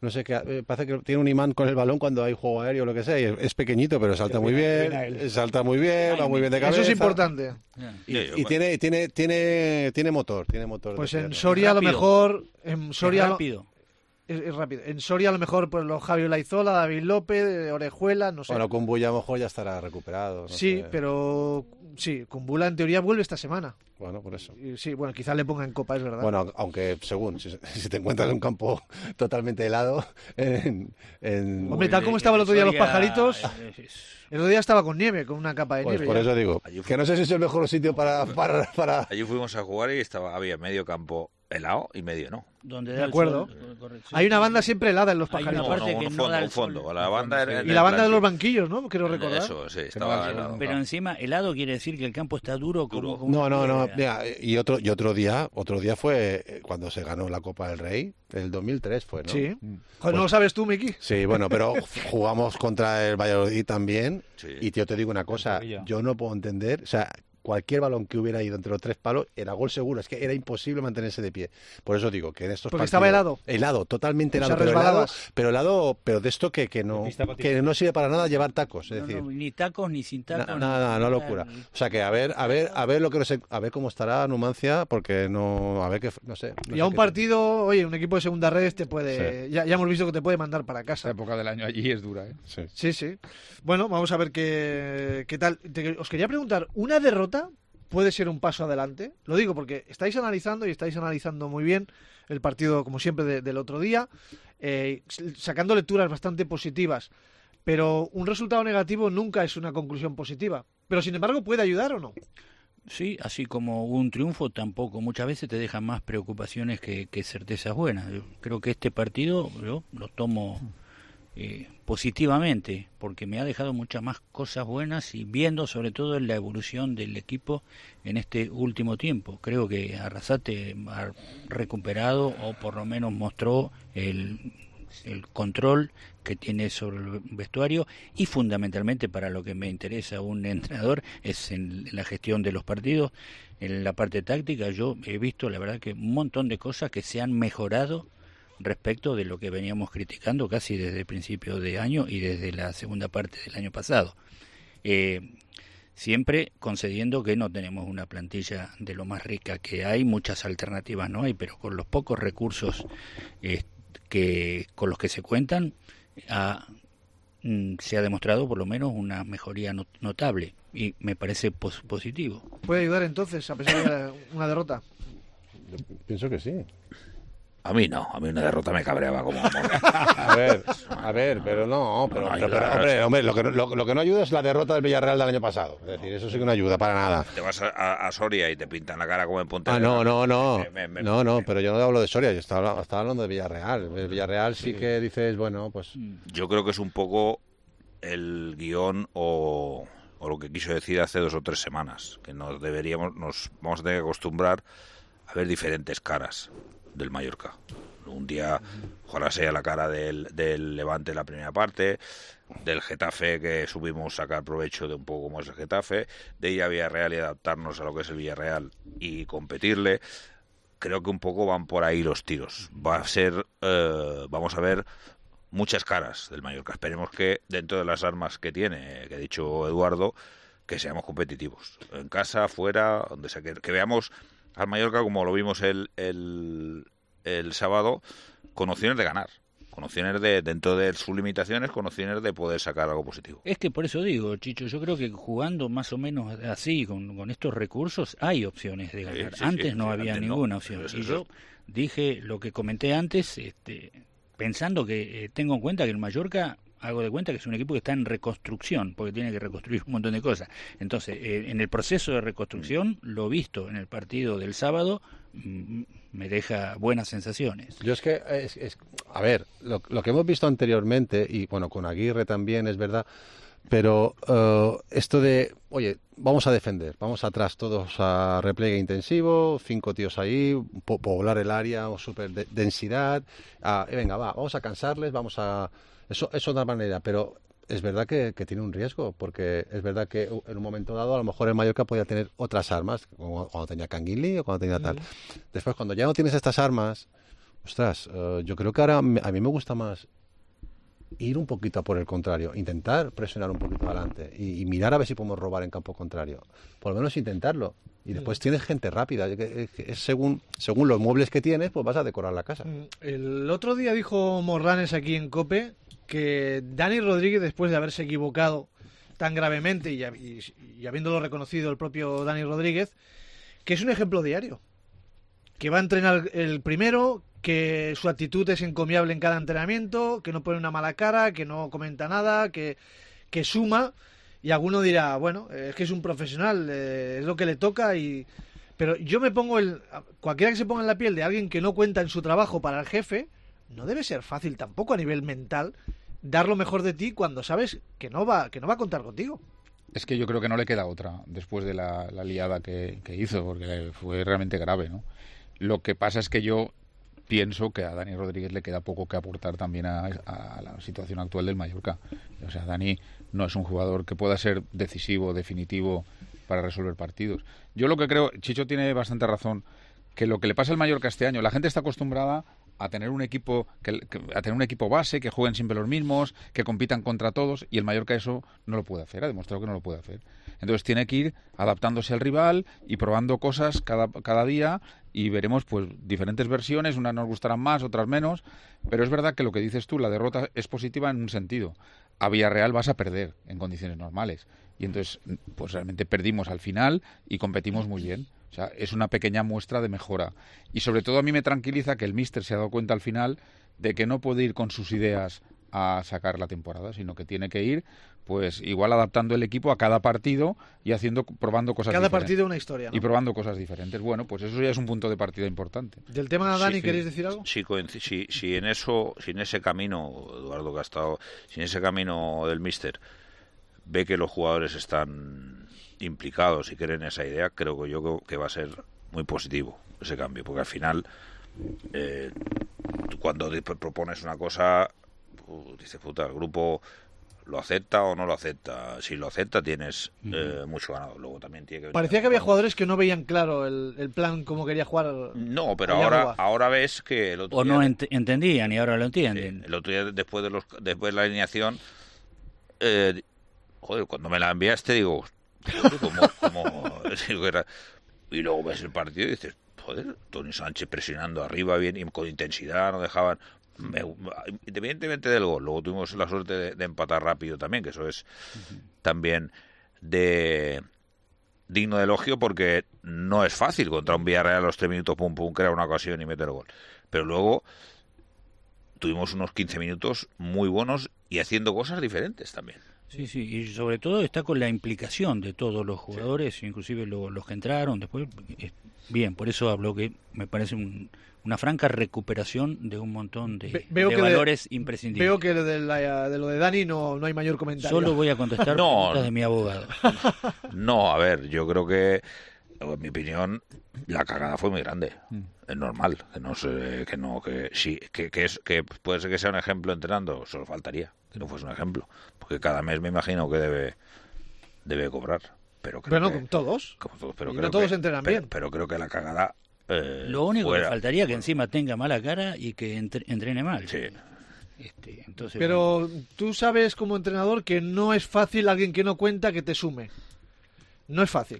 H: no sé qué, eh, parece que tiene un imán con el balón cuando hay juego aéreo o lo que sea, y es, es pequeñito, pero salta muy bien, salta muy bien, va muy bien de cabeza.
C: Eso es importante.
H: Y, y tiene, tiene, tiene, tiene motor, tiene motor.
C: Pues
H: de
C: en
H: pierna.
C: Soria a lo mejor, en Soria
I: Es
C: lo-
I: rápido.
C: Es, es rápido. En Soria a lo mejor pues los Javier Laizola, David López, Orejuela, no sé.
H: Bueno, Kumbuya a lo mejor ya estará recuperado. No
C: sí,
H: sé.
C: pero sí, Kumbula en teoría vuelve esta semana.
H: Bueno, por eso.
C: Y sí, bueno, quizás le ponga en copa, es verdad.
H: Bueno, aunque según, si, si te encuentras en un campo totalmente helado, en... en
C: Hombre, tal como estaba el otro día los
I: Soria,
C: pajaritos,
I: eh, es-
C: el otro día estaba con nieve, con una capa de
H: pues
C: nieve.
H: por
C: ya.
H: eso digo, que no sé si es el mejor sitio para... para, para...
F: Allí fuimos a jugar y estaba había medio campo helado y medio no.
I: Donde
C: De
I: da el
C: acuerdo.
I: sol, correcto.
C: Hay una banda siempre helada en los
I: Hay una
C: pajaritos.
I: parte
F: No,
I: que
F: un
I: no
F: fondo,
I: da el
F: un fondo.
I: sol.
F: La banda era en
C: Y
F: el
C: la banda de los
F: Atlántico.
C: banquillos, ¿no? Quiero recordar.
F: Eso, sí, estaba helado.
I: Pero encima, helado quiere decir que el campo está duro como, como
H: No,
I: una
H: no, no.
I: piedra.
H: Mira, y otro y otro día, otro día fue eh, cuando se ganó la Copa del Rey, el dos mil tres fue, ¿no?
C: Sí.
H: Mm.
C: Joder, ¿no lo sabes tú, Miki?
H: Sí, bueno, pero jugamos contra el Valladolid también.
F: Sí.
H: Y tío, te digo una cosa, yo no puedo entender, o sea, cualquier balón que hubiera ido entre los tres palos era gol seguro, es que era imposible mantenerse de pie. Por eso digo que en estos
C: Porque
H: partidos-
C: estaba helado.
H: Helado, totalmente
C: O sea,
H: helado, pero helado,
C: resbalabas.
H: pero helado, pero de esto que, que no que no sirve para nada llevar tacos, es
I: No,
H: decir,
I: no, ni tacos, ni sin tacos.
H: Na-
I: ni-
H: nada, nada, no locura. O sea que a ver, a ver, a ver lo que no sé, a ver cómo estará Numancia, porque no, a ver qué, no sé. no
C: Y
H: sé
C: a un
H: qué-
C: partido, oye, un equipo de segunda red te puede... Ya, ya hemos visto que te puede mandar para casa.
G: La época del año allí es dura, ¿eh?
H: Sí.
C: Sí, sí. Bueno, vamos a ver qué, qué tal. Te- os quería preguntar, ¿una derrota puede ser un paso adelante? Lo digo porque estáis analizando y estáis analizando muy bien el partido, como siempre, de- del otro día, eh, sacando lecturas bastante positivas. Pero un resultado negativo nunca es una conclusión positiva. Pero, sin embargo, ¿puede ayudar o no?
I: Sí, así como un triunfo tampoco muchas veces te deja más preocupaciones que, que certezas buenas. Yo creo que este partido yo lo tomo eh, positivamente porque me ha dejado muchas más cosas buenas y viendo sobre todo la evolución del equipo en este último tiempo. Creo que Arrasate ha recuperado o por lo menos mostró el el control que tiene sobre el vestuario y fundamentalmente para lo que me interesa un entrenador es en la gestión de los partidos, en la parte táctica. Yo he visto la verdad que un montón de cosas que se han mejorado respecto de lo que veníamos criticando casi desde el principio de año y desde la segunda parte del año pasado. Eh, siempre concediendo que no tenemos una plantilla de lo más rica que hay, muchas alternativas no hay, pero con los pocos recursos eh, que con los que se cuentan ha, mm, se ha demostrado por lo menos una mejoría not- notable y me parece pos- positivo.
C: ¿Puede ayudar entonces, a pesar de una derrota?
H: Pienso que sí.
F: A mí no, a mí una derrota me cabreaba como amor.
H: A ver, a ver, pero no, pero,
F: No
H: pero,
F: ayuda,
H: pero, hombre, hombre, lo que, no- lo, lo que no ayuda es la derrota del Villarreal del año pasado. Es decir, eso sí que no ayuda para nada.
F: Te vas a, a- a Soria y te pintan la cara como en
H: Ah,
F: Pontevedra.
H: no, no, no.
F: Me- me- me-
H: No, no, pero yo no hablo de Soria, yo estaba, habla- estaba hablando de Villarreal. El Villarreal sí que dices, bueno, pues
F: Yo creo que es un poco el guión o, o lo que quiso decir hace dos o tres semanas, que nos deberíamos, nos vamos a tener que acostumbrar a ver diferentes caras del Mallorca. Un día, ojalá sea la cara del, del Levante en la primera parte, del Getafe, que supimos sacar provecho de un poco como es el Getafe, de ir a Villarreal y adaptarnos a lo que es el Villarreal y competirle. Creo que un poco van por ahí los tiros. Va a ser, eh, vamos a ver muchas caras del Mallorca. Esperemos que dentro de las armas que tiene, que ha dicho Eduardo, que seamos competitivos. En casa, fuera, donde sea, que, que veamos al Mallorca como lo vimos el, el, el sábado, con opciones de ganar, con opciones de, dentro de sus limitaciones, con opciones de poder sacar algo positivo.
I: Es que por eso digo, Chicho, yo creo que jugando más o menos así, con, con estos recursos, hay opciones de ganar.
F: Sí, sí,
I: antes
F: sí,
I: no
F: sí,
I: había
F: antes no,
I: ninguna
F: pero
I: opción.
F: eso-
I: Y
F: eso
I: yo dije lo que comenté antes, este, pensando que eh, tengo en cuenta que el Mallorca, hago de cuenta que es un equipo que está en reconstrucción, porque tiene que reconstruir un montón de cosas. Entonces, eh, en el proceso de reconstrucción, lo visto en el partido del sábado, mm, me deja buenas sensaciones.
H: yo es que, es, es- a ver, lo, lo que hemos visto anteriormente, y bueno, con Aguirre también es verdad, pero eh, esto de, oye, vamos a defender, vamos atrás todos a repliegue intensivo, cinco tíos ahí, po- poblar el área, o super de- densidad, ah, eh, venga, va, vamos a cansarles, vamos a... Eso es otra manera, pero es verdad que, que tiene un riesgo, porque es verdad que en un momento dado a lo mejor el Mallorca podía tener otras armas, como cuando tenía Canguilí o cuando tenía tal. Después, cuando ya no tienes estas armas, Ostras, uh, yo creo que ahora me, a mí me gusta más ir un poquito a por el contrario, intentar presionar un poquito adelante y, y mirar a ver si podemos robar en campo contrario. Por lo menos intentarlo. Y después tienes gente rápida. Es, es según, según los muebles que tienes, pues vas a decorar la casa.
C: El otro día dijo Morlanes aquí en COPE que Dani Rodríguez, después de haberse equivocado tan gravemente y, y, y habiéndolo reconocido el propio Dani Rodríguez, que es un ejemplo diario. Que va a entrenar el primero, que su actitud es encomiable en cada entrenamiento, que no pone una mala cara, que no comenta nada, que, que suma. Y alguno dirá, bueno, es que es un profesional, eh, es lo que le toca. y Pero yo me pongo, el cualquiera que se ponga en la piel de alguien que no cuenta en su trabajo para el jefe, no debe ser fácil tampoco a nivel mental dar lo mejor de ti cuando sabes que no va, que no va a contar contigo.
G: Es que yo creo que no le queda otra después de la, la liada que, que hizo, porque fue realmente grave, ¿no? Lo que pasa es que yo pienso que a Dani Rodríguez le queda poco que aportar también a, a la situación actual del Mallorca. O sea, Dani no es un jugador que pueda ser decisivo, definitivo para resolver partidos. Yo lo que creo, Chicho tiene bastante razón, que lo que le pasa al Mallorca este año, la gente está acostumbrada a tener un equipo que, que, a tener un equipo base, que jueguen siempre los mismos, que compitan contra todos, y el Mallorca eso no lo puede hacer, ha demostrado que no lo puede hacer. Entonces tiene que ir adaptándose al rival y probando cosas cada, cada día, y veremos pues diferentes versiones, unas nos gustarán más, otras menos, pero es verdad que lo que dices tú, la derrota es positiva en un sentido. A Villarreal vas a perder en condiciones normales, y entonces pues realmente perdimos al final y competimos muy bien. O sea, es una pequeña muestra de mejora. Y sobre todo a mí me tranquiliza que el míster se ha dado cuenta al final de que no puede ir con sus ideas a sacar la temporada, sino que tiene que ir pues igual adaptando el equipo a cada partido y haciendo probando cosas
C: cada
G: diferentes. Cada
C: partido una historia, ¿no?
G: Y probando cosas diferentes. Bueno, pues eso ya es un punto de partida importante.
C: Del tema, Dani,
F: sí,
C: ¿queréis
F: sí,
C: decir algo?
F: Sí, si, si en eso, si en ese camino, Eduardo que ha estado, si en ese camino del míster ve que los jugadores están implicados y creen esa idea, creo que yo creo que va a ser muy positivo ese cambio, porque al final eh, tú cuando propones una cosa uh, dices, puta, el grupo lo acepta o no lo acepta. Si lo acepta tienes eh, uh-huh. mucho ganado. Luego también tiene que
C: parecía que había jugadores que no veían claro el, el plan como quería jugar.
F: No, pero ahora ahora ves que el otro
I: o
F: día,
I: no ent- entendían y ahora lo entienden.
F: Sí, el otro día después de los después de la alineación eh, joder, cuando me la enviaste digo como, como y luego ves el partido y dices, joder, Toni Sánchez presionando arriba bien y con intensidad, no dejaban, me, independientemente del gol. Luego tuvimos la suerte de, de empatar rápido también, que eso es uh-huh. también de digno de elogio, porque no es fácil contra un Villarreal a los tres minutos pum pum crear una ocasión y meter gol. Pero luego tuvimos unos quince minutos muy buenos y haciendo cosas diferentes también.
I: Sí, sí, y sobre todo está con la implicación de todos los jugadores, sí. inclusive los, los que entraron después. Bien, por eso hablo que me parece un, una franca recuperación de un montón de, Ve, veo de que valores de, imprescindibles.
C: Veo que de, la, de lo de Dani no, no hay mayor comentario.
I: Solo voy a contestar
F: no,
I: preguntas de mi abogado.
F: No, a ver, yo creo que, en mi opinión, la cagada fue muy grande. Mm. Es normal, que no sé, que no, que sí, que, que es, que puede ser que sea un ejemplo entrenando, solo faltaría que no fuese un ejemplo, porque cada mes me imagino que debe, debe cobrar. Pero creo
C: bueno,
F: que,
C: con todos.
F: Como todos pero
C: y
F: creo
C: no todos
F: que,
C: entrenan
F: pero,
C: bien.
F: Pero creo que la cagada. Eh,
I: Lo único
F: fuera,
I: que faltaría es que
F: bueno.
I: encima tenga mala cara y que entre, entrene mal.
F: Sí.
I: Este, entonces,
C: pero
I: bueno.
C: Tú sabes como entrenador que no es fácil alguien que no cuenta que te sume. No es fácil.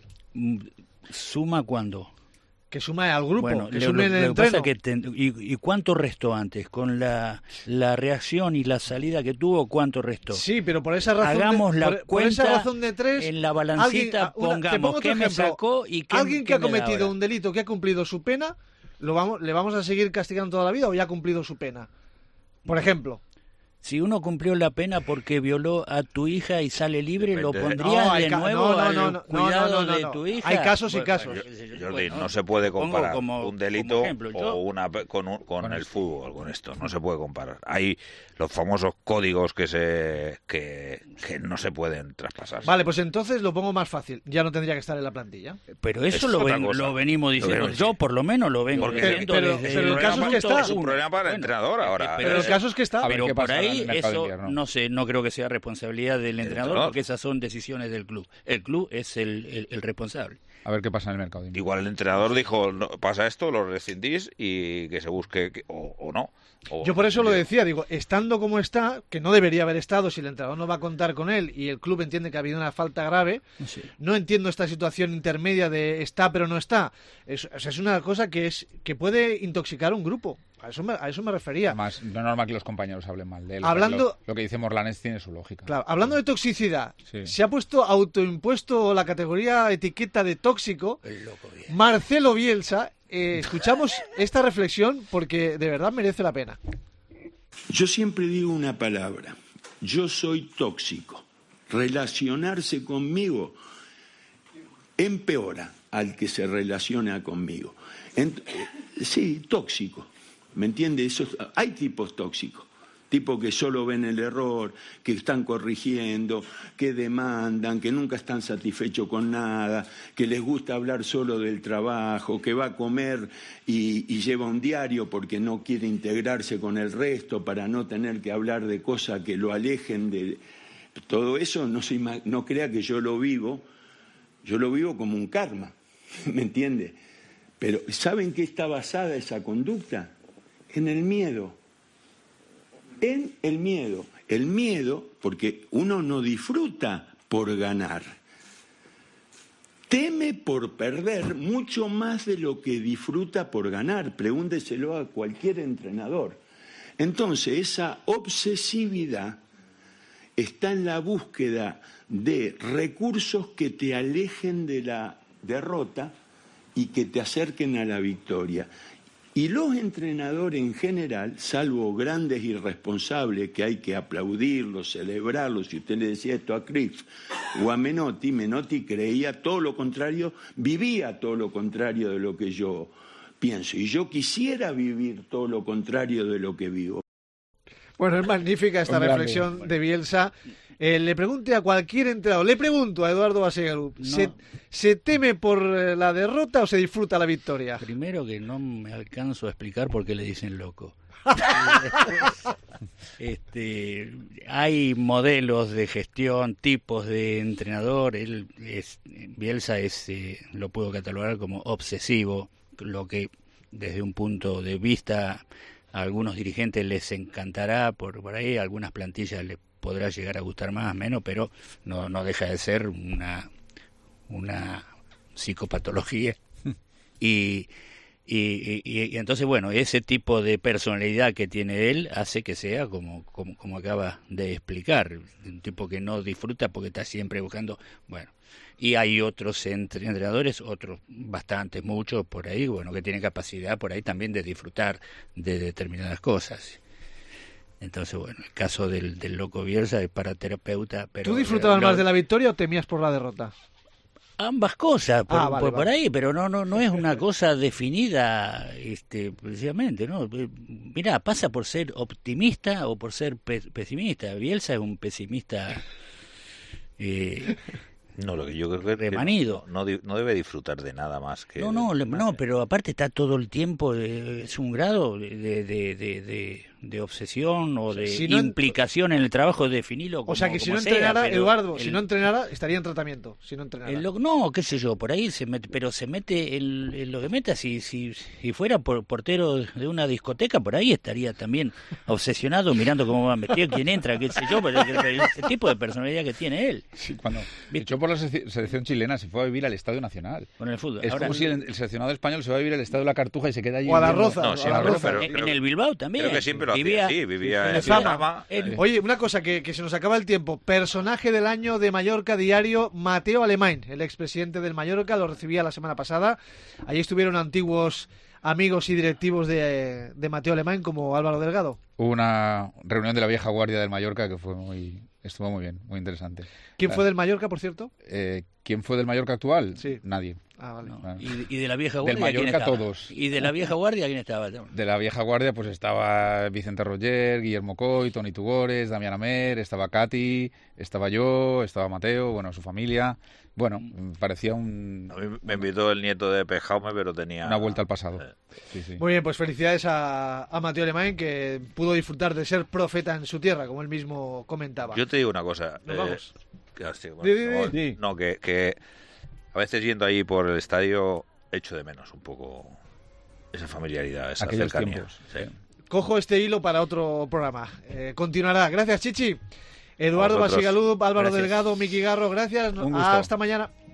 I: ¿Suma cuándo?
C: Que sume al grupo,
I: bueno,
C: que
I: lo,
C: sume
I: lo,
C: en el
I: lo que pasa
C: entreno.
I: que ten, y, ¿Y cuánto restó antes? Con la, la reacción y la salida que tuvo, ¿cuánto restó?
C: Sí, pero por esa razón
I: Hagamos
C: de,
I: la
C: por,
I: cuenta
C: por esa razón de tres,
I: en la balancita,
C: alguien, una,
I: pongamos qué
C: ejemplo,
I: me sacó y qué
C: alguien que
I: qué
C: ha
I: me da
C: cometido
I: ahora.
C: un delito, que ha cumplido su pena, lo vamos, ¿le vamos a seguir castigando toda la vida o ya ha cumplido su pena? Por ejemplo.
I: Si uno cumplió la pena porque violó a tu hija y sale libre, ¿lo pondrías
C: no,
I: de
C: ca-
I: nuevo
C: no, no,
I: al
C: no, no,
I: cuidado
C: no, no, no,
I: de
C: no.
I: tu hija?
C: Hay casos y
I: Bueno,
C: casos.
F: Jordi, no,
I: bueno,
F: no se puede comparar
I: como,
F: un delito
I: ejemplo,
F: o
I: yo,
F: una con, un, con, con el fútbol, con esto. No se puede comparar. Hay los famosos códigos que se que, que no se pueden traspasar.
C: Vale, pues entonces lo pongo más fácil. Ya no tendría que estar en la plantilla.
I: Pero eso lo, ven, lo venimos diciendo. Lo yo por lo menos lo vengo
F: Porque,
I: diciendo
C: pero,
I: desde
C: pero el caso es que está.
F: Es un problema para el bueno, entrenador ahora.
C: Pero, pero el caso es que está.
I: Pero por ahí eso no sé, no creo que sea responsabilidad del entrenador,
F: entrenador.
I: porque esas son decisiones del club. El club es el, el, el responsable.
G: A ver qué pasa en el mercado.
F: Igual el entrenador dijo, no, pasa esto, lo rescindís y que se busque, que, o, o no. O,
C: Yo por eso lo decía, digo, estando como está, que no debería haber estado si el entrenador no va a contar con él y el club entiende que ha habido una falta grave,
I: Sí.
C: no entiendo esta situación intermedia de está pero no está. Es, o sea, es una cosa que es que puede intoxicar un grupo. A eso me, a eso me refería.
G: Además, no es normal que los compañeros hablen mal de él.
C: Hablando-
G: Lo, lo que dice Morlanes tiene su lógica.
C: Claro, hablando de toxicidad,
G: Sí.
C: se ha puesto autoimpuesto la categoría etiqueta de tóxico. Marcelo Bielsa, eh, escuchamos esta reflexión porque de verdad merece la pena.
L: Yo siempre digo una palabra, yo soy tóxico. Relacionarse conmigo empeora al que se relaciona conmigo. Ent- eh, sí, tóxico, ¿me entiende? Eso, hay tipos tóxicos, tipos que solo ven el error, que están corrigiendo, que demandan, que nunca están satisfechos con nada, que les gusta hablar solo del trabajo, que va a comer y, y lleva un diario porque no quiere integrarse con el resto para no tener que hablar de cosas que lo alejen de... Todo eso no, se ima- no crea que yo lo vivo, yo lo vivo como un karma, ¿me entiende? Pero ¿saben qué está basada esa conducta? En el miedo. En el miedo. El miedo, porque uno no disfruta por ganar. Teme por perder mucho más de lo que disfruta por ganar. Pregúnteselo a cualquier entrenador. Entonces, esa obsesividad está en la búsqueda de recursos que te alejen de la derrota y que te acerquen a la victoria. Y los entrenadores en general, salvo grandes irresponsables que hay que aplaudirlos, celebrarlos, si usted le decía esto a Cruyff o a Menotti, Menotti creía todo lo contrario, vivía todo lo contrario de lo que yo pienso. Y yo quisiera vivir todo lo contrario de lo que vivo.
C: Bueno, es magnífica esta
L: Un grande.
C: reflexión de Bielsa. Eh, le pregunte a cualquier entrenador, le pregunto a Eduardo Basegalu, ¿se, ¿se teme por eh, la derrota o se disfruta la victoria?
I: Primero que no me alcanzo a explicar por qué le dicen loco. Después, este, hay modelos de gestión, tipos de entrenador. Él es, Bielsa es, eh, lo puedo catalogar como obsesivo, lo que desde un punto de vista a algunos dirigentes les encantará, por, por ahí algunas plantillas les podrá llegar a gustar más o menos, pero no, no deja de ser una, una psicopatología. Y, y, y, y entonces, bueno, ese tipo de personalidad que tiene él hace que sea como, como, como acaba de explicar, un tipo que no disfruta porque está siempre buscando, bueno, y hay otros entre- entrenadores, otros bastantes, muchos por ahí, bueno, que tienen capacidad por ahí también de disfrutar de determinadas cosas. Entonces, bueno, el caso del, del loco Bielsa es para terapeuta, pero...
C: ¿Tú disfrutabas
I: lo-
C: más de la victoria o temías por la derrota?
I: Ambas cosas, por,
C: Ah, vale,
I: por, por
C: vale.
I: ahí, pero no no no es una cosa definida este, precisamente, ¿no? Mira, pasa por ser optimista o por ser pe- pesimista. Bielsa es un pesimista eh,
F: No, lo que yo creo que
I: remanido.
F: no, no, di- no debe disfrutar de nada más que...
I: No, no, le- no, pero aparte está todo el tiempo, eh, es un grado de, de, de, de, de- de obsesión o de
C: si no en-
I: implicación en el trabajo, definilo como,
C: O sea que si
I: como
C: no
I: sea,
C: entrenara,
I: pero
C: Eduardo,
I: el-
C: si no entrenara, estaría en tratamiento. Si no entrenara.
I: el lo- no, qué sé yo, por ahí se mete, pero se mete en, en lo que meta, si, si, si fuera por, portero de una discoteca, por ahí estaría también obsesionado mirando cómo va metido, quién entra, qué sé yo, pero el, el tipo de personalidad que tiene él.
G: Sí, cuando echó por la sele- selección chilena se fue a vivir al Estadio Nacional.
I: Con el fútbol.
G: Es
I: Ahora-
G: como si el, el seleccionado español se va a vivir al Estadio de la Cartuja y se queda allí.
C: O a la
G: viviendo-
C: Roza,
F: No,
C: o a
F: siempre,
C: la Roza.
F: pero
I: en,
F: creo-
I: en el Bilbao también.
F: Creo que siempre lo hacía
I: vivía,
F: así, vivía
C: En
F: en
C: Zama.
F: Zama.
I: en-
C: Oye, una cosa que, que se nos acaba el tiempo. Personaje del año de Mallorca Diario, Mateo Alemán, el expresidente del Mallorca, lo recibía la semana pasada. Allí estuvieron antiguos amigos y directivos de, de Mateo Alemán como Álvaro Delgado.
G: Hubo una reunión de la vieja guardia del Mallorca que fue muy, estuvo muy bien, muy interesante.
C: ¿Quién
G: Ah,
C: fue del Mallorca, por cierto?
G: eh, ¿Quién fue del Mallorca actual?
C: Sí.
G: Nadie.
C: Ah, vale.
G: Ah.
I: y, y de la vieja
G: Del
I: guardia, ¿quién
G: Mallorca
I: estaba?
G: todos.
I: Y de la vieja guardia, ¿quién estaba?
G: De la vieja guardia pues estaba Vicente Roger, Guillermo Coy, Toni Tugores, Damián Amer, estaba Katy, estaba yo, estaba Mateo, bueno, su familia. Bueno, parecía un,
F: A mí me invitó el nieto de Pejaume, pero tenía...
G: una vuelta al pasado. Sí, sí.
C: Muy bien, pues felicidades a, a Mateo Alemán, que pudo disfrutar de ser profeta en su tierra, como él mismo comentaba.
F: Yo te digo una cosa.
C: Nos
F: eh,
C: vamos.
F: que- sí, bueno,
C: Di, di, di.
F: no, no, que, que a veces yendo ahí por el estadio echo de menos un poco esa familiaridad, esa
G: Aquellos
F: cercanía.
G: tiempos.
F: Sí.
C: Cojo este hilo para otro programa. Eh, continuará. Gracias, Chichi. Eduardo
F: A vosotros.
C: Basigalú, Álvaro
F: Gracias.
C: Delgado, Miki Garro, gracias.
F: Un gusto.
C: Hasta mañana.